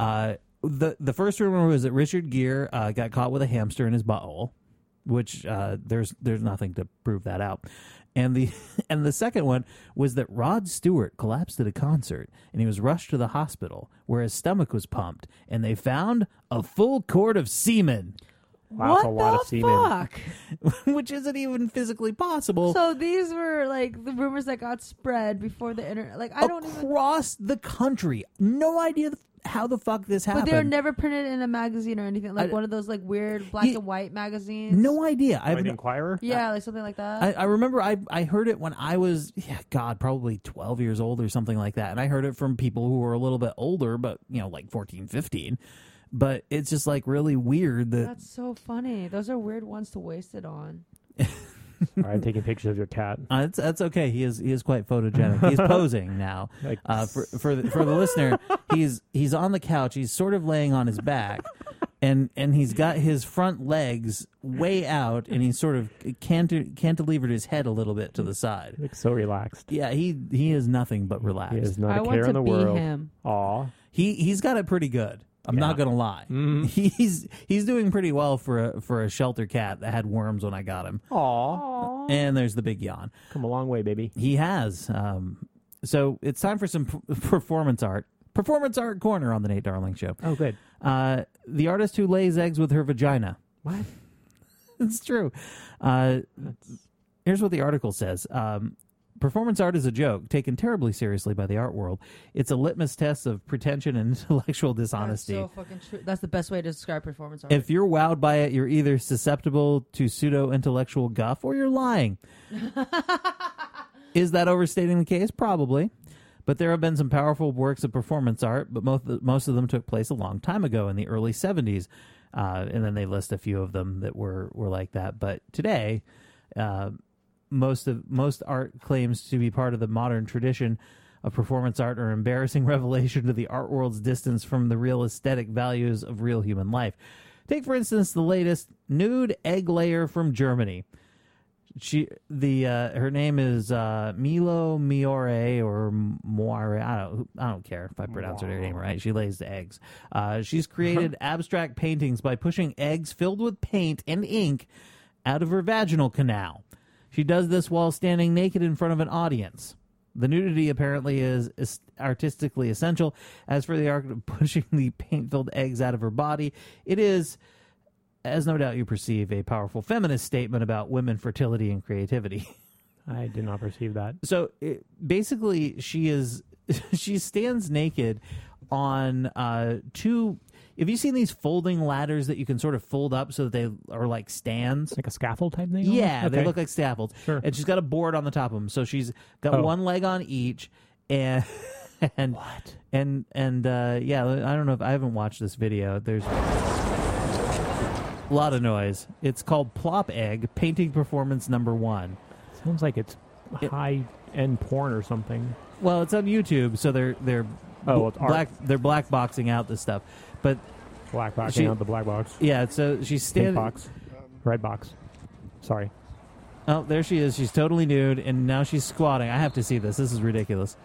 The first rumor was that Richard Gere got caught with a hamster in his butthole, which there's nothing to prove that out. And the second one was that Rod Stewart collapsed at a concert and he was rushed to the hospital where his stomach was pumped and they found a full quart of semen, Wow, that's a lot of semen. Fuck? which isn't even physically possible. So these were like the rumors that got spread before the internet. Like I don't even. across the country. No idea how the fuck this happened. But they were never printed in a magazine or anything, like one of those like weird black Yeah. and white magazines. No idea. I By have the no- Inquirer? Yeah, like something like that. I remember I heard it when I was, probably 12 years old or something like that. And I heard it from people who were a little bit older, but, like 14, 15. But it's just like really weird that That's so funny. Those are weird ones to waste it on. All right, taking pictures of your cat. that's okay. He is quite photogenic. He's posing now. Like- For the listener, he's on the couch. He's sort of laying on his back. And he's got his front legs way out, and he's sort of cantilevered his head a little bit to the side. Looks so relaxed. Yeah, he is nothing but relaxed. He is not I a want care to in the be world. him. Aw. He's got it pretty good. I'm not gonna lie. He's doing pretty well for a shelter cat that had worms when I got him. Aw. And there's the big yawn. Come a long way, baby. He has. So it's time for some performance art. Performance art corner on the Nate Darling Show. Oh, good. The artist who lays eggs with her vagina. What? It's true. Here's what the article says. Performance art is a joke taken terribly seriously by the art world. It's a litmus test of pretension and intellectual dishonesty. That's so fucking true. That's the best way to describe performance art. If you're wowed by it, you're either susceptible to pseudo-intellectual guff or you're lying. Is that overstating the case? Probably. But there have been some powerful works of performance art, but most of them took place a long time ago in the early 70s. And then they list a few of them that were like that. But today, most art claims to be part of the modern tradition of performance art or embarrassing revelation to the art world's distance from the real aesthetic values of real human life. Take, for instance, the latest nude egg layer from Germany. Her name is Milo Miore or Moire. I don't care if I pronounce her name right. She lays the eggs. She's created abstract paintings by pushing eggs filled with paint and ink out of her vaginal canal. She does this while standing naked in front of an audience. The nudity apparently is artistically essential. As for the art of pushing the paint-filled eggs out of her body, it is, as no doubt you perceive, a powerful feminist statement about women fertility and creativity. I did not perceive that. So basically, she stands naked on two. Have you seen these folding ladders that you can sort of fold up so that they are like stands? Like a scaffold type thing? Yeah, almost? they Okay. look like scaffolds. Sure. And she's got a board on the top of them. So she's got one leg on each, and What? and yeah, I don't know if I haven't watched this video. There's a lot of noise. It's called Plop Egg Painting Performance Number 1. Sounds like it's high-end porn or something. Well, it's on YouTube, so they're it's art. they're black boxing out this stuff. But Black box, She- out the black box. yeah, so she's Pink standing. box. Red box. Sorry. Oh, there she is. She's totally nude, and now she's squatting. I have to see this. This is ridiculous.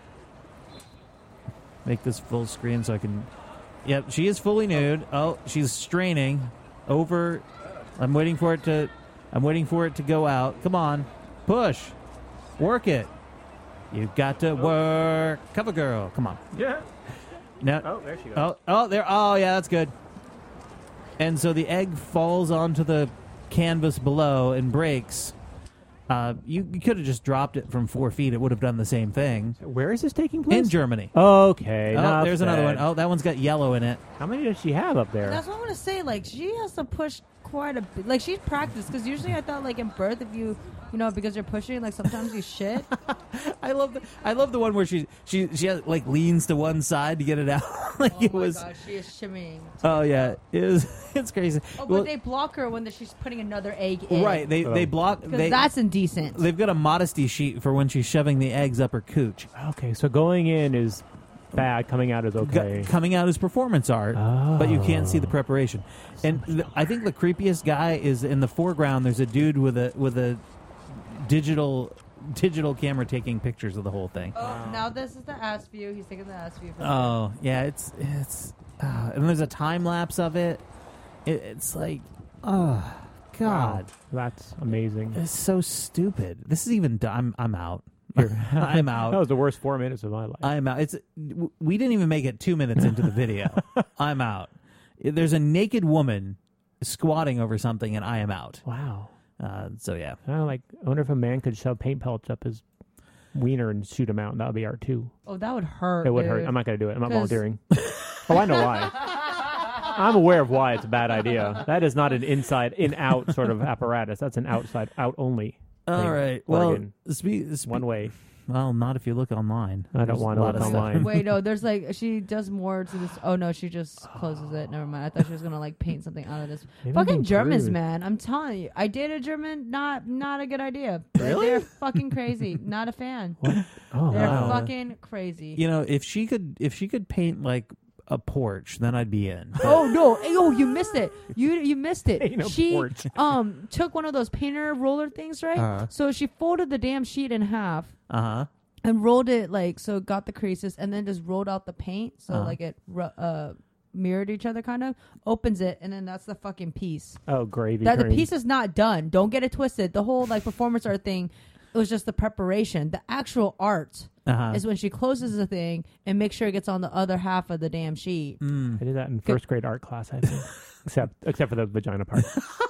Make this full screen so I can... Yep, she is fully nude. Oh, she's straining over... I'm waiting for it to go out. Come on. Push. Work it. You've got to work. Cover girl. Come on. Yeah. No. Oh, there she goes. Oh, there. Oh, yeah, that's good. And so the egg falls onto the canvas below and breaks. You could have just dropped it from 4 feet. It would have done the same thing. Where is this taking place? In Germany. Okay. Oh, there's another one. bad. Oh, that one's got yellow in it. How many does she have up there? That's what I want to say. Like, she has to push quite a bit. Like, she's practiced. Because usually I thought, like, in birth, if you because you're pushing, like, sometimes you shit. I love the one where she has, like, leans to one side to get it out. Like Oh it my was. gosh, she is shimmying. Oh yeah, it's crazy. Oh, Well, but they block her when she's putting another egg in. right. They block. Because that's indecent. They've got a modesty sheet for when she's shoving the eggs up her cooch. Okay, so going in is bad. Coming out is okay. Coming out is performance art, but you can't see the preparation. And I think the creepiest guy is in the foreground. There's a dude with a digital camera taking pictures of the whole thing. Oh, now this is the ass view. He's taking the ass view. Oh yeah, it's and there's a time lapse of it. It's like, oh god, That's amazing. it's so stupid. This is even. I'm out. I'm out. That was the worst 4 minutes of my life. I'm out. We didn't even make it 2 minutes into the video. I'm out. There's a naked woman squatting over something, and I am out. Wow. So yeah. I wonder if a man could shove paint pellets up his wiener and shoot him out, and that would be art too. Oh, that would hurt. It would hurt. dude. I'm not going to do it. I'm not 'Cause- volunteering. Oh, I know why. I'm aware of why it's a bad idea. That is not an in-out sort of apparatus. That's an out only. All thing. right. Well, Oregon. One way. Well, not if you look online. I don't There's want a to lot look of stuff. online. Wait, no, there's she does more to this. Oh, no, she just closes it. Never mind. I thought she was going to paint something out of this. Maybe Fucking being Germans, crude. man. I'm telling you. I dated a German. Not a good idea. Really? They're fucking crazy. Not a fan. Oh, They're wow. fucking crazy. You know, if she could paint like a porch, then I'd be in. Oh no! Oh, you missed it. You missed it. Ain't no She porch. took one of those painter roller things, right? Uh-huh. So she folded the damn sheet in half Uh-huh. and rolled it so it got the creases, and then just rolled out the paint so Uh-huh. it mirrored each other, kind of. Opens it, and then that's the fucking piece. Oh, gravy. That the train. piece is not done. Don't get it twisted. The whole performance art thing, it was just the preparation. The actual art Uh-huh. is when she closes the thing and makes sure it gets on the other half of the damn sheet. Mm. I did that in first grade art class, I think. except for the vagina part.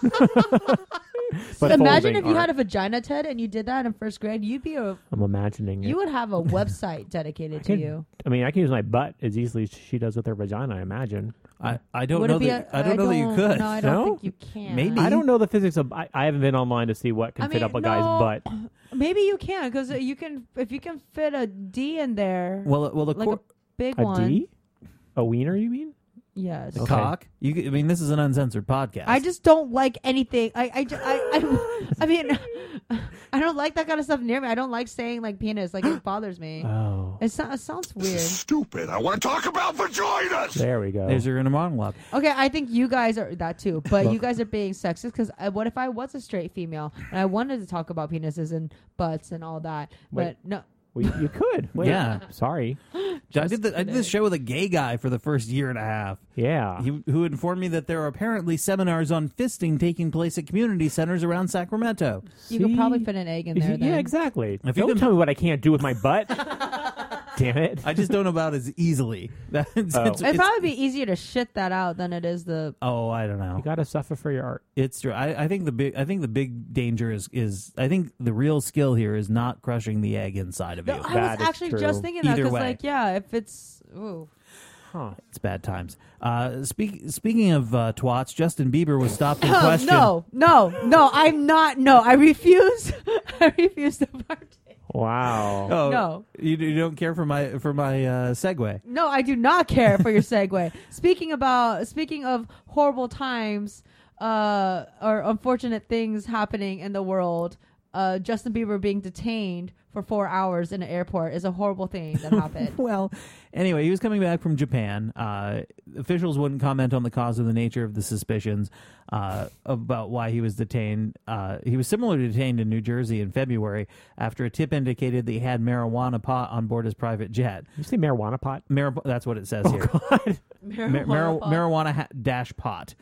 But Imagine folding if you art. had a vagina, Ted, and you did that in first grade. You'd be I'm imagining it. you would have a website dedicated to you. I mean, I can use my butt as easily as she does with her vagina, I imagine. I don't Would know it be that I don't know that you could. No, I don't No? think you can. Maybe. I don't know the physics of... I haven't been online to see what can I fit mean, up a guy's no. butt. Maybe you can, because you can if you can fit a D in there, Well, the like a big A one. D? A wiener, you mean? Yes. the Okay. cock. I mean, this is an uncensored podcast. I just don't like anything. I mean, I don't like that kind of stuff near me. I don't like saying penis. It bothers me. Oh. It sounds weird. Stupid. I want to talk about vaginas. There we go. There's your inner monologue. Okay, I think you guys are that too, but you guys are being sexist because what if I was a straight female and I wanted to talk about penises and butts and all that? Wait. But no, Well, you could. Wait, Yeah. Sorry. I did this show with a gay guy for the first year and a half. Yeah. Who informed me that there are apparently seminars on fisting taking place at community centers around Sacramento. you could probably See? fit an egg in If there. you- Then. yeah, exactly. If you Don't can- tell me what I can't do with my butt. Damn it. I just don't know about as easily. Oh. It'd probably be easier to shit that out than it is the. Oh, I don't know. You got to suffer for your art. It's true. I think the big danger is I think the real skill here is not crushing the egg inside of you. I was That is actually true. just thinking that Either because, way. if it's. Ooh. Huh. It's bad times. Speaking of twats, Justin Bieber was stopped in Oh, question. no, I'm not. No, I refuse. I refuse to partake. Wow. Oh, No. you don't care for my segue. No, I do not care for your segue. Speaking of horrible times or unfortunate things happening in the world, Justin Bieber being detained for 4 hours in an airport is a horrible thing that happened. Well, anyway, he was coming back from Japan. Officials wouldn't comment on the cause or the nature of the suspicions about why he was detained. He was similarly detained in New Jersey in February after a tip indicated that he had marijuana pot on board his private jet. You say marijuana pot? That's what it says here. God. Marijuana dash pot.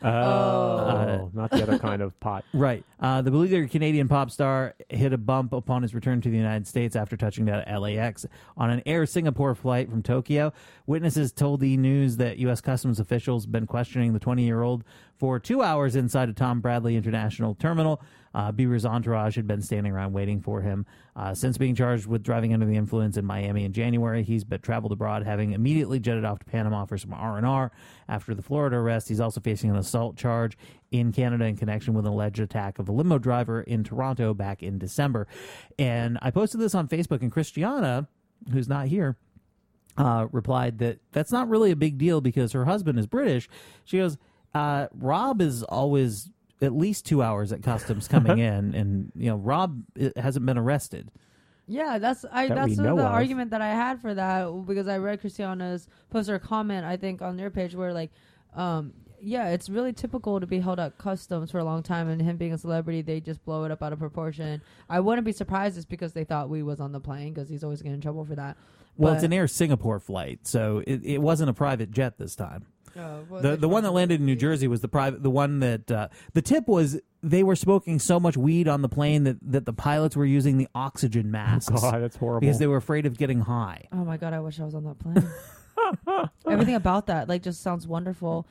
Not the other kind of pot. Right. The beleaguered Canadian pop star hit a bump upon his return to the United States after touching down at LAX on an Air Singapore flight from Tokyo. Witnesses told the news that U.S. Customs officials have been questioning the 20-year-old for 2 hours inside a Tom Bradley International Terminal. Bieber's entourage had been standing around waiting for him. Since being charged with driving under the influence in Miami in January, he's been traveled abroad, having immediately jetted off to Panama for some R&R. After the Florida arrest, he's also facing an assault charge in Canada in connection with an alleged attack of a limo driver in Toronto back in December. And I posted this on Facebook, and Christiana, who's not here, replied that that's not really a big deal because her husband is British. She goes, Rob is always at least 2 hours at customs coming in, and Rob hasn't been arrested. Yeah, that's the argument that I had for that, because I read Christiana's post or comment, I think, on their page where it's really typical to be held at customs for a long time, and him being a celebrity, they just blow it up out of proportion. I wouldn't be surprised just because they thought we was on the plane, because he's always getting in trouble for that. Well, it's an Air Singapore flight, so it wasn't a private jet this time. The one that landed in New Jersey was the one that the tip was they were smoking so much weed on the plane that the pilots were using the oxygen masks. Oh, God, that's horrible. Because they were afraid of getting high. Oh my God, I wish I was on that plane. Everything about that just sounds wonderful.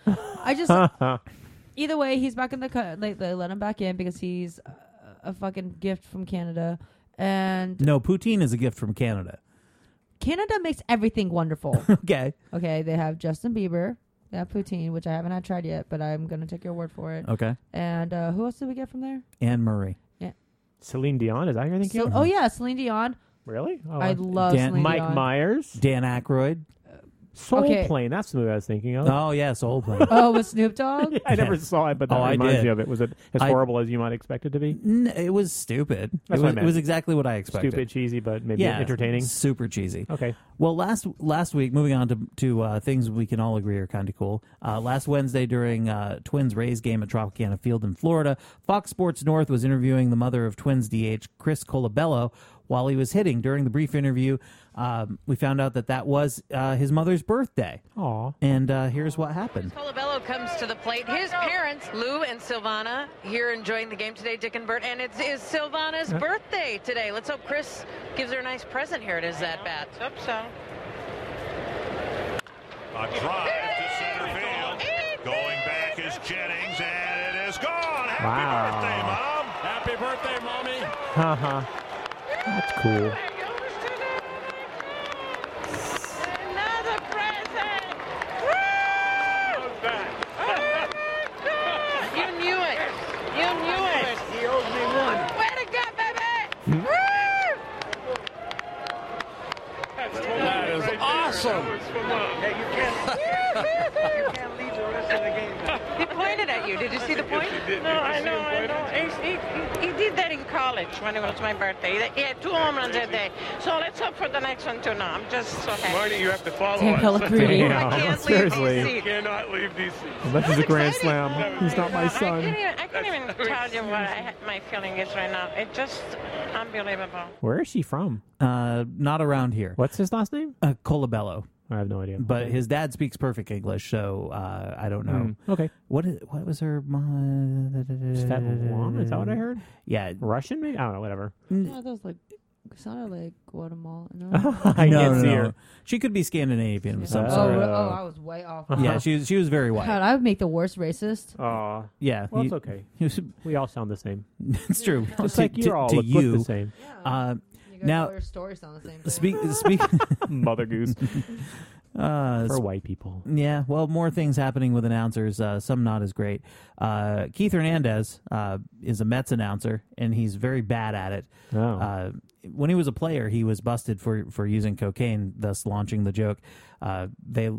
Either way, he's back in the they let him back in because he's a fucking gift from Canada. And no, poutine is a gift from Canada. Canada makes everything wonderful. Okay, they have Justin Bieber. They have poutine, which I haven't tried yet, but I'm going to take your word for it. Okay. And who else did we get from there? Anne Marie. Yeah. Celine Dion, is that your thinking? Oh, yeah, Celine Dion. Really? Oh, I love Celine Dion. Mike Myers. Dan Aykroyd. Soul Plane, that's the movie I was thinking of. Oh, yeah, Soul Plane. Oh, with Snoop Dogg? I never saw it, but that reminds me of it. Was it as horrible as you might expect it to be? It was stupid. That's what I meant. It was exactly what I expected. Stupid, cheesy, but maybe entertaining. Super cheesy. Okay. Well, last week, moving on to things we can all agree are kind of cool. Last Wednesday during Twins-Rays game at Tropicana Field in Florida, Fox Sports North was interviewing the mother of Twins DH Chris Colabello while he was hitting. During the brief interview, we found out that was his mother's birthday. Aww. And here's what happened. Colabello comes to the plate. His parents, Lou and Silvana, here enjoying the game today, Dick and Bert. And it is Silvana's birthday today. Let's hope Chris gives her a nice present here at his at-bat. Hope so. A drive to center field. Going back is Jennings, and it is gone. Happy birthday, Mom. Happy birthday, Mommy. Uh-huh. That's cool. Another present. Woo! You knew it. You knew it. He owes me one. Way to go, baby. Woo! That is awesome. Yeah, you can't leave the rest of the game now. He pointed at you. Did you see the point? No, I know. He did that in college when it was my birthday. He had 2 home runs that day. So let's hope for the next one too now. I'm just so happy. Marty, you have to follow Damn, us. I can't seriously. leave DC. You cannot leave DC. Unless it's a grand slam. He's not my son. I can't even tell you what my feeling is right now. It's just unbelievable. Where is she from? Not around here. What's his last name? Colabello. I have no idea. But his dad speaks perfect English, so I don't know. Okay. What was her mom? Is that what I heard? Yeah. Russian, maybe? I don't know, whatever. Yeah, that was sounded like Guatemala. No, I can't see her. She could be Scandinavian of some sort. I was way off. Yeah, she was very white. God, I would make the worst racist. Aw. Yeah. Well, it's okay. We all sound the same. It's true. Just like you all look the same. Yeah. Now, your stories sound the same. speak. Mother Goose. For white people. Yeah, well, more things happening with announcers, some not as great. Keith Hernandez is a Mets announcer, and he's very bad at it. Oh. When he was a player, he was busted for using cocaine, thus launching the joke. They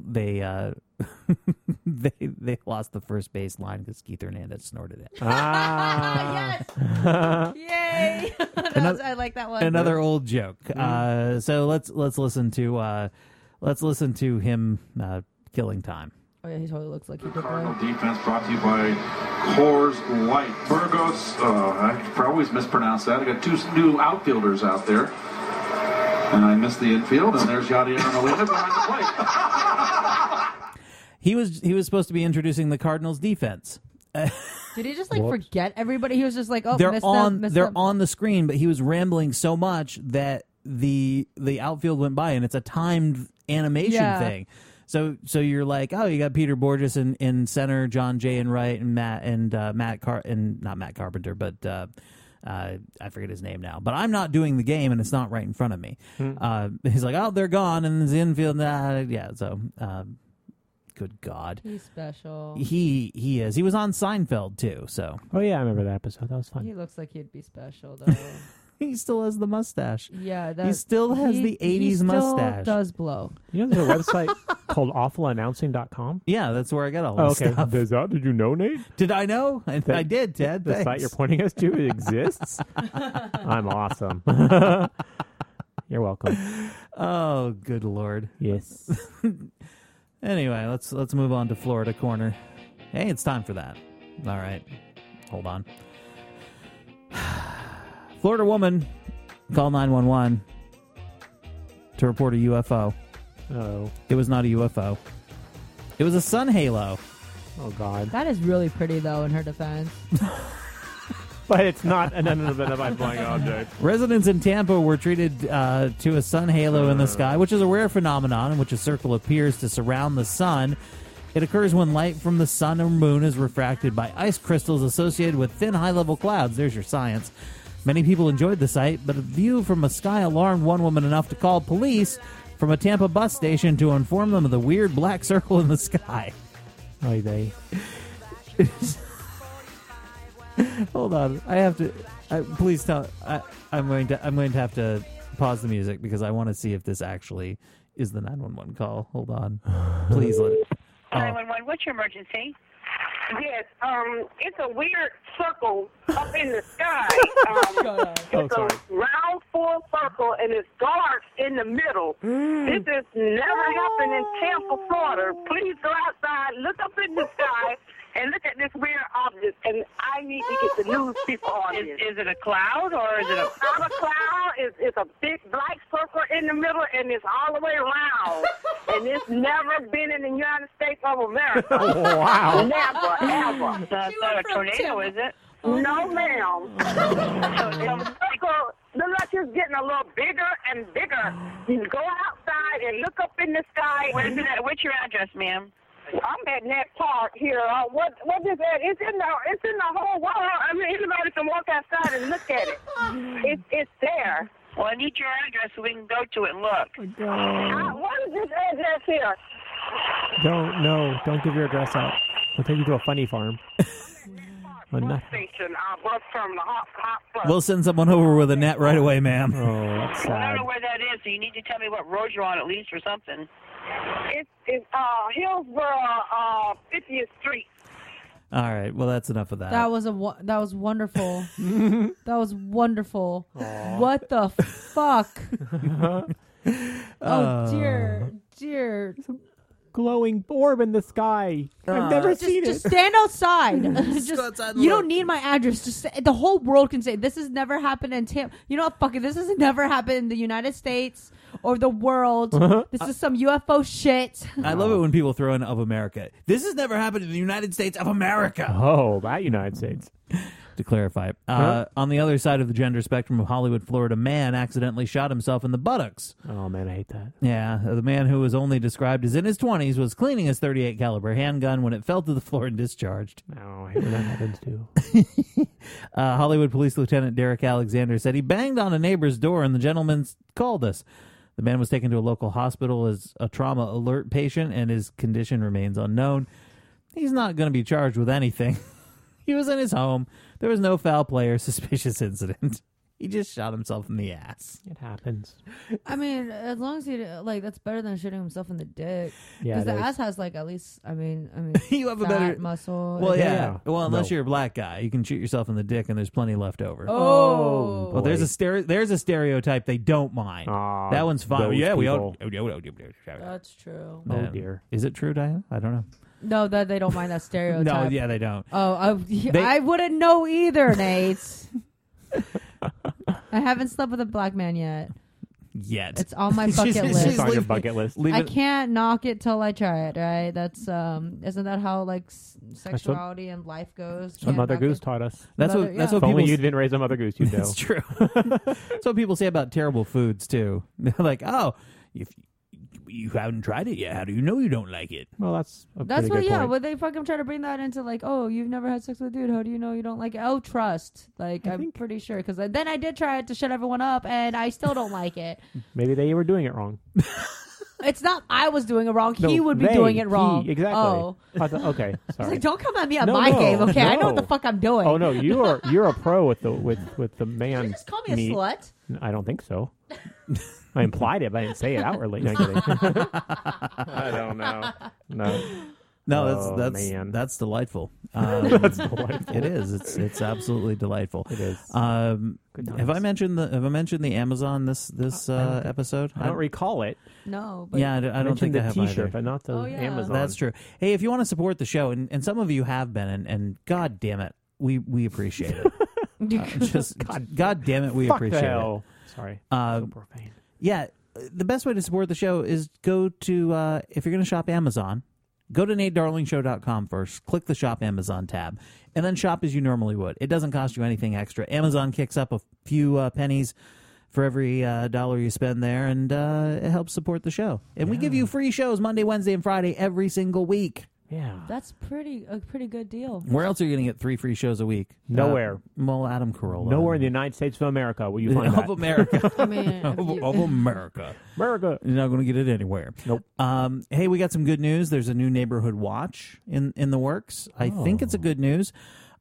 they lost the first base line because Keith Hernandez snorted it. Yes! Yay! I like that one. Another old joke. So let's listen to him killing time. Oh yeah, he totally looks like he did Cardinal that. defense brought to you by Coors Light. Burgos, I always mispronounce that. I got two new outfielders out there. And I missed the infield, and there's Yadier Molina behind the plate. He was supposed to be introducing the Cardinals defense. Did he just forget everybody? He was just like, oh, they're missed on them. on the screen, but he was rambling so much that the outfield went by, and it's a timed animation thing. So you're like, oh, you got Peter Borges in center, John Jay in right, and not Matt Carpenter, but I forget his name now. But I'm not doing the game, and it's not right in front of me. He's like, oh, they're gone, and it's the infield. So good God, he's special. He is. He was on Seinfeld too. So oh yeah, I remember that episode. That was fun. He looks like he'd be special though. He still has the mustache. Yeah, he still has the 80s mustache. Does blow. You know, there's a website called awfulannouncing.com. Yeah, that's where I got all this stuff. Did you know, Nate? Did I know? I did, Ted. The site you're pointing us to exists. I'm awesome. You're welcome. Oh, good Lord. Yes. Anyway, let's move on to Florida Corner. Hey, it's time for that. All right. Hold on. Florida woman called 911 to report a UFO. Oh. It was not a UFO. It was a sun halo. Oh, God. That is really pretty, though, in her defense. But it's not an unidentified flying object. Residents in Tampa were treated to a sun halo in the sky, which is a rare phenomenon in which a circle appears to surround the sun. It occurs when light from the sun or moon is refracted by ice crystals associated with thin, high-level clouds. There's your science. Many people enjoyed the sight, but a view from a sky alarmed one woman enough to call police from a Tampa bus station to inform them of the weird black circle in the sky. Oy vey. Hold on, I have to. Please tell. I'm going to have to pause the music because I want to see if this actually is the 911 call. Hold on, please let it. 911. What's your emergency? Yes, it's a weird circle up in the sky. It's a round, full circle, and it's dark in the middle. This has never happened in Tampa, Florida. Please go outside, look up in the sky, and look at this weird object, and I need to get the news people on this. Is it a cloud, or is it a... It's not a cloud. It's a big black circle in the middle, and it's all the way around. And it's never been in the United States of America. Oh, wow. Never, ever. That's not a tornado, is it? No, ma'am. The circle looks like it's getting a little bigger and bigger. You go outside and look up in the sky. What's your address, ma'am? I'm at Net Park here. What is that? It's in the whole world. I mean, anybody can walk outside and look at it. It's there. Well, I need your address so we can go to it and look. What is this address here? Don't give your address out. We'll take you to a funny farm. Bus station, bus terminal, hot bus. We'll send someone over with a net right away, ma'am. Oh, that's sad. I don't know where that is, so you need to tell me what road you're on at least or something. It's Hillsborough, 50th Street. All right. Well, that's enough of that. That was wonderful. That was wonderful. Aww. What the fuck? Oh dear. Glowing orb in the sky. I've never seen it. Just stand outside. Go outside and you look. don't need my address. Just the whole world can say this has never happened in Tampa. You know what? Fuck it. This has never happened in the United States or the world. This is some UFO shit. I love it when people throw in of America. This has never happened in the United States of America. Oh, that United States. To clarify, on the other side of the gender spectrum of Hollywood, Florida, man accidentally shot himself in the buttocks. Oh man, I hate that. Yeah, the man who was only described as in his 20s was cleaning his .38 caliber handgun when it fell to the floor and discharged. Oh, I hate when that happens too. Hollywood Police Lieutenant Derek Alexander said he banged on a neighbor's door and the gentleman called us. The man was taken to a local hospital as a trauma alert patient, and his condition remains unknown. He's not going to be charged with anything. He was in his home. There was no foul play or suspicious incident. He just shot himself in the ass. It happens. I mean, as long as he that's better than shooting himself in the dick. Yeah, because the ass has at least. I mean, you have fat, a better muscle. Well, yeah. Well, unless you're a black guy, you can shoot yourself in the dick, and there's plenty left over. Oh, well, there's a stereotype they don't mind. That one's fine. Yeah, we all. That's true. Oh dear, is it true, Diana? I don't know. No, that they don't mind that stereotype. No, yeah, they don't. Oh, I wouldn't know either, Nate. I haven't slept with a black man yet. It's on my bucket list. It's on your bucket list. I can't knock it till I try it. Right? That's isn't that how sexuality and life goes? What Mother Goose taught us. That's what if only you didn't raise a Mother Goose, you'd know. It's true. That's what people say about terrible foods too. They're like, oh, if you haven't tried it yet, how do you know you don't like it? Well, that's what. Yeah, but they fucking try to bring that into oh, you've never had sex with a dude. How do you know you don't like it? Oh, trust. I'm pretty sure because then I did try it to shut everyone up, and I still don't like it. Maybe they were doing it wrong. It's not I was doing it wrong. He would be doing it wrong. Exactly. Oh. Okay, sorry. Don't come at me on my game, okay? I know what the fuck I'm doing. Oh no, you're a pro with the man. Did you just call me a slut? I don't think so. I implied it, but I didn't say it outwardly. No, I don't know. No, that's delightful. That's delightful. It is. It's absolutely delightful. It is. Have I mentioned the Amazon this episode? I don't recall it. No. But yeah, I don't think the I have T-shirt, either. but not the Amazon. That's true. Hey, if you want to support the show, and some of you have been, and God damn it, we appreciate it. God damn it, we appreciate it. Sorry. So profane. Yeah, the best way to support the show is go to, if you're going to shop Amazon, go to NateDarlingShow.com first, click the Shop Amazon tab, and then shop as you normally would. It doesn't cost you anything extra. Amazon kicks up a few pennies for every dollar you spend there, and it helps support the show. And we give you free shows Monday, Wednesday, and Friday every single week. Yeah. That's a pretty good deal. Where else are you going to get 3 free shows a week? Nowhere. Well, Adam Carolla. Nowhere in the United States of America will you find that. Of America. I mean, of America. America. You're not going to get it anywhere. Nope. Hey, we got some good news. There's a new neighborhood watch in the works. I think it's a good news.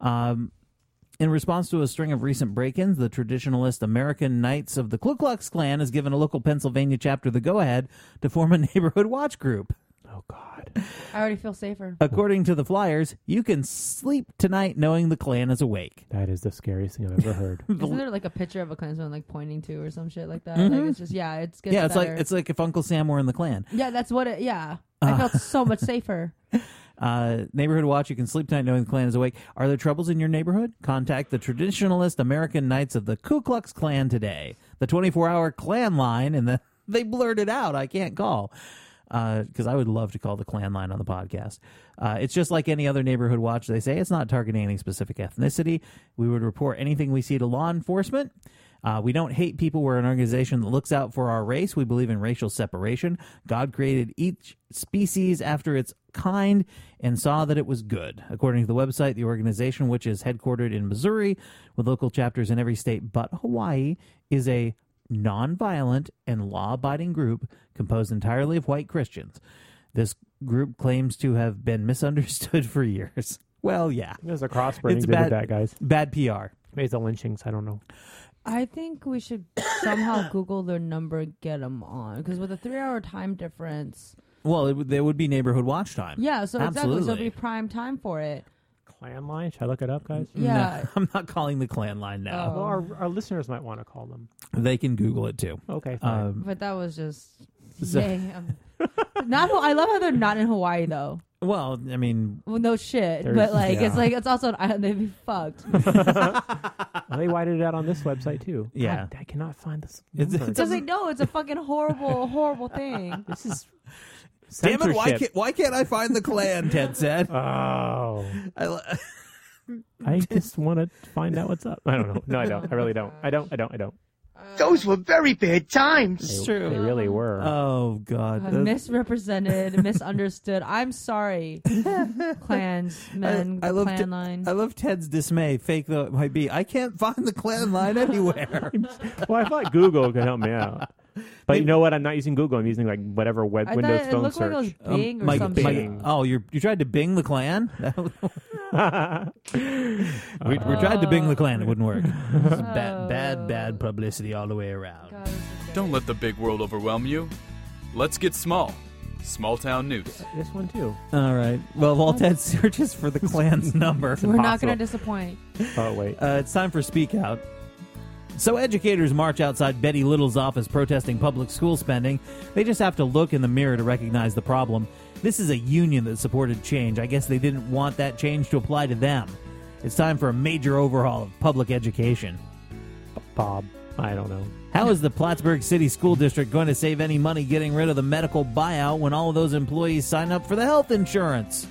In response to a string of recent break-ins, the traditionalist American Knights of the Ku Klux Klan has given a local Pennsylvania chapter the go-ahead to form a neighborhood watch group. Oh, God. I already feel safer. According to the flyers, you can sleep tonight knowing the Klan is awake. That is the scariest thing I've ever heard. Isn't there a picture of a Klansman pointing to or some shit like that? It's just it's gets better. It's like if Uncle Sam were in the Klan. Yeah, that's what it. Yeah, I felt so much safer. Neighborhood watch. You can sleep tonight knowing the Klan is awake. Are there troubles in your neighborhood? Contact the traditionalist American Knights of the Ku Klux Klan today. The 24-hour Klan line, and they blurted out, I can't call. Because I would love to call the Klan line on the podcast. It's just like any other neighborhood watch. They say it's not targeting any specific ethnicity. We would report anything we see to law enforcement. We don't hate people. We're an organization that looks out for our race. We believe in racial separation. God created each species after its kind and saw that it was good. According to the website, the organization, which is headquartered in Missouri with local chapters in every state but Hawaii, is a nonviolent and law-abiding group composed entirely of white Christians. This group claims to have been misunderstood for years. Well, yeah. There's a crossbreeding with that, guys. Bad PR. Maybe it's the lynchings. I don't know. I think we should somehow Google their number, get them on. Because with a 3-hour time difference... Well, there would be neighborhood watch time. Yeah, so Absolutely. exactly. So it would be prime time for it. Klan line? Should I look it up, guys? Yeah. No, I'm not calling the Klan line now. Well, our listeners might want to call them. They can Google it, too. Okay, fine. But that was just... I love how they're not in Hawaii, though. Well, I mean... Well, no shit. But, it's also an island. They'd be fucked. Well, they whited it out on this website, too. Yeah. God, I cannot find this. Because they know it's a fucking horrible, horrible thing. This is... Damn it, why can't I find the Klan, Ted said. Oh. I just want to find out what's up. I don't know. No, I don't. I really don't. I don't. Those were very bad times. It's true. They really were. Oh, God. Misrepresented, misunderstood. I'm sorry, Klansmen, Klan line. I love Ted's dismay, fake though it might be. I can't find the Klan line anywhere. Well, I thought Google could help me out. But you know what? I'm not using Google. I'm using like whatever Windows phone looked search. like it was Bing or something. Bing. Oh, you tried to Bing the Klan? we tried to Bing the Klan. It wouldn't work. Bad publicity all the way around. God, Don't let the big world overwhelm you. Let's get small. Small town news. This one too. All right. Well, while Ted searches for the Klan's number, We're not going to disappoint. Oh, wait. It's time for Speak Out. So educators march outside Betty Little's office protesting public school spending. They just have to look in the mirror to recognize the problem. This is a union that supported change. I guess they didn't want that change to apply to them. It's time for a major overhaul of public education. Bob, I don't know. How is the Plattsburgh City School District going to save any money getting rid of the medical buyout when all of those employees sign up for the health insurance?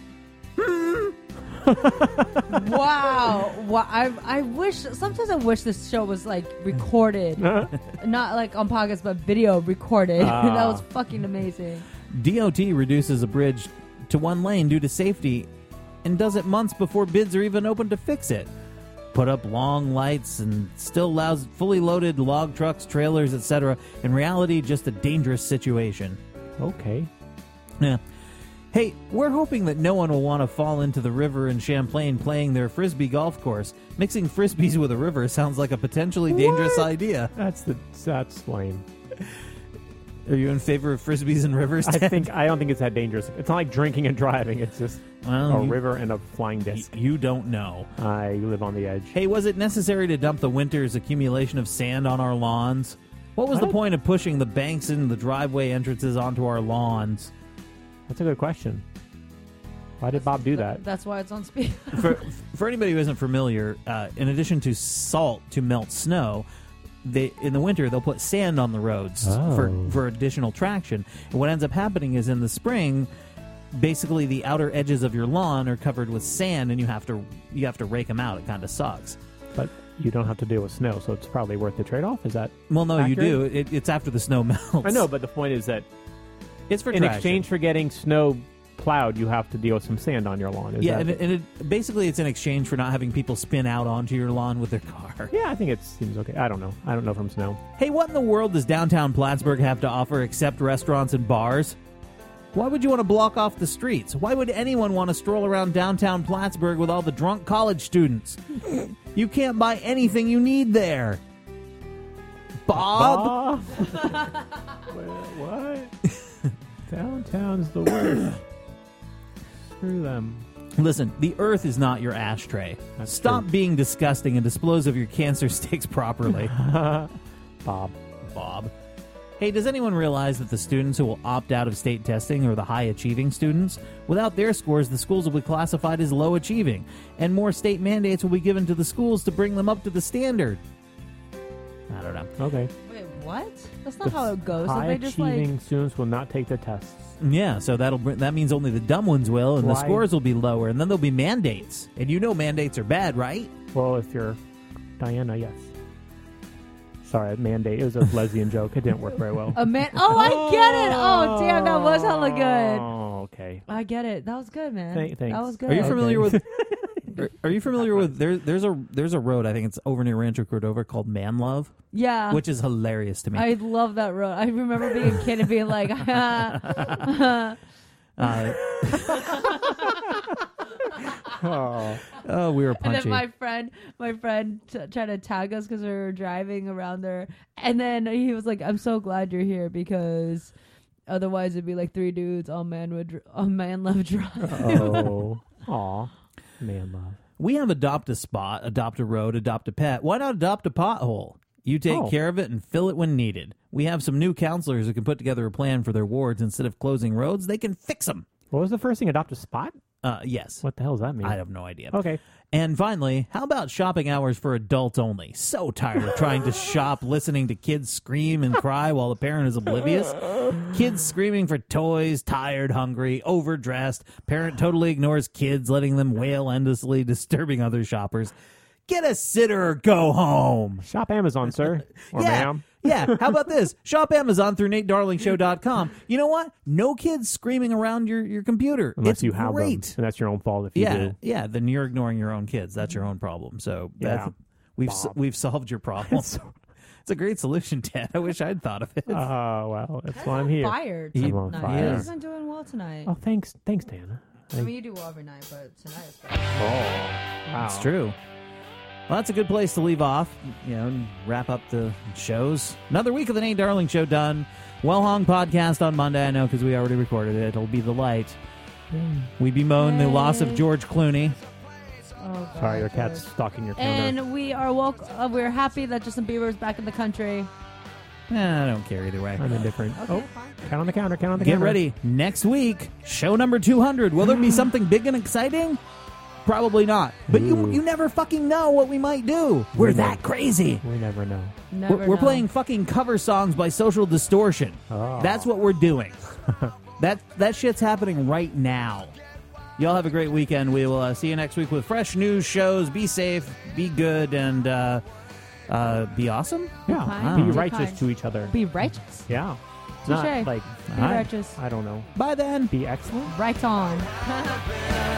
Wow. I wish, sometimes I wish this show was like recorded. Not like on podcast, but video recorded. That was fucking amazing. DOT reduces a bridge to one lane due to safety and does it months before bids are even open to fix it. Put up long lights and still allows fully loaded log trucks, trailers, etc. In reality, just a dangerous situation. Okay. Yeah. Hey, we're hoping that no one will want to fall into the river in Champlain playing their Frisbee golf course. Mixing Frisbees with a river sounds like a potentially dangerous idea. That's lame. Are you in favor of Frisbees and rivers, Ted? I don't think it's that dangerous. It's not like drinking and driving. It's just a river and a flying disc. You don't know. I live on the edge. Hey, was it necessary to dump the winter's accumulation of sand on our lawns? What was the point of pushing the banks and the driveway entrances onto our lawns? That's a good question. Why did Bob do that? That's why it's on speed. For anybody who isn't familiar, in addition to salt to melt snow, in the winter they'll put sand on the roads for additional traction. And what ends up happening is in the spring, basically the outer edges of your lawn are covered with sand, and you have to rake them out. It kind of sucks. But you don't have to deal with snow, so it's probably worth the trade-off. Is that well? No, accurate? You do. It's after the snow melts. I know, but the point is that it's for in traction. exchange for getting snow plowed, you have to deal with some sand on your lawn. Basically it's in exchange for not having people spin out onto your lawn with their car. Yeah, I think it seems okay. I don't know. I don't know from snow. Hey, what in the world does downtown Plattsburgh have to offer except restaurants and bars? Why would you want to block off the streets? Why would anyone want to stroll around downtown Plattsburgh with all the drunk college students? You can't buy anything you need there. Bob? What? Downtown's the worst. Screw them. Listen, the earth is not your ashtray. That's Stop true. being disgusting and dispose of your cancer sticks properly. Bob. Hey, does anyone realize that the students who will opt out of state testing are the high-achieving students? Without their scores, the schools will be classified as low-achieving, and more state mandates will be given to the schools to bring them up to the standard. I don't know. Okay. Wait, what? That's not how it goes. So they just High-achieving students will not take the tests. Yeah, so that means only the dumb ones will, and the scores will be lower, and then there'll be mandates. And you know mandates are bad, right? Well, if you're Diana, yes. Sorry, mandate. It was a lesbian joke. It didn't work very well. Oh, I get it. Oh, damn, that was hella good. Oh, okay. I get it. That was good, man. Thanks. That was good. Are you familiar with? Are you familiar with? There's a road. I think it's over near Rancho Cordova called Man Love. Yeah, which is hilarious to me. I love that road. I remember being a kid and being like, Oh, we were punchy. And then my friend tried to tag us because we were driving around there, and then he was like, "I'm so glad you're here because otherwise it'd be like three dudes on Man Love Drive." Oh, aw, Man Love. We have adopt a spot, adopt a road, adopt a pet. Why not adopt a pothole? You take care of it and fill it when needed. We have some new counselors who can put together a plan for their wards. Instead of closing roads, they can fix them. What was the first thing? Adopt a spot? Yes. What the hell does that mean? I have no idea. Okay. And finally, how about shopping hours for adults only? So tired of trying to shop, listening to kids scream and cry while the parent is oblivious. Kids screaming for toys, tired, hungry, overdressed. Parent totally ignores kids, letting them wail endlessly, disturbing other shoppers. Get a sitter or go home. Shop Amazon, sir. Or ma'am. Yeah, how about this? Shop Amazon through NateDarlingShow.com. You know what? No kids screaming around your computer. Unless you have them. And that's your own fault if you do. Yeah, then you're ignoring your own kids. That's your own problem. So we've solved your problem. It's a great solution, Dan. I wish I'd thought of it. Oh, well, that's why I'm here. Fired. I'm on nice. fire. He's been doing well tonight. Oh, thanks, Dana. I mean, you do well every night, but tonight is better. Oh, wow. It's true. Well, that's a good place to leave off, and wrap up the shows. Another week of the Nate Darling Show done. Well Hung podcast on Monday, I know, because we already recorded it. It'll be the light. We bemoan the loss of George Clooney. Oh, God, Sorry, your cat's stalking your counter. And we are we're happy that Justin Bieber is back in the country. I don't care either way. I'm indifferent. Okay, fine. Count on the counter, count on the Get counter. ready. Next week, show number 200. Will there be something big and exciting? Probably not. But you never fucking know what we might do. We're that crazy. We never know. We're playing fucking cover songs by Social Distortion. Oh. That's what we're doing. That shit's happening right now. Y'all have a great weekend. We will see you next week with fresh news shows. Be safe, be good, and be awesome. Yeah, be righteous to each other. Be righteous. Yeah. Touche. Not like Be righteous. I don't know. Bye then. Be excellent. Right on.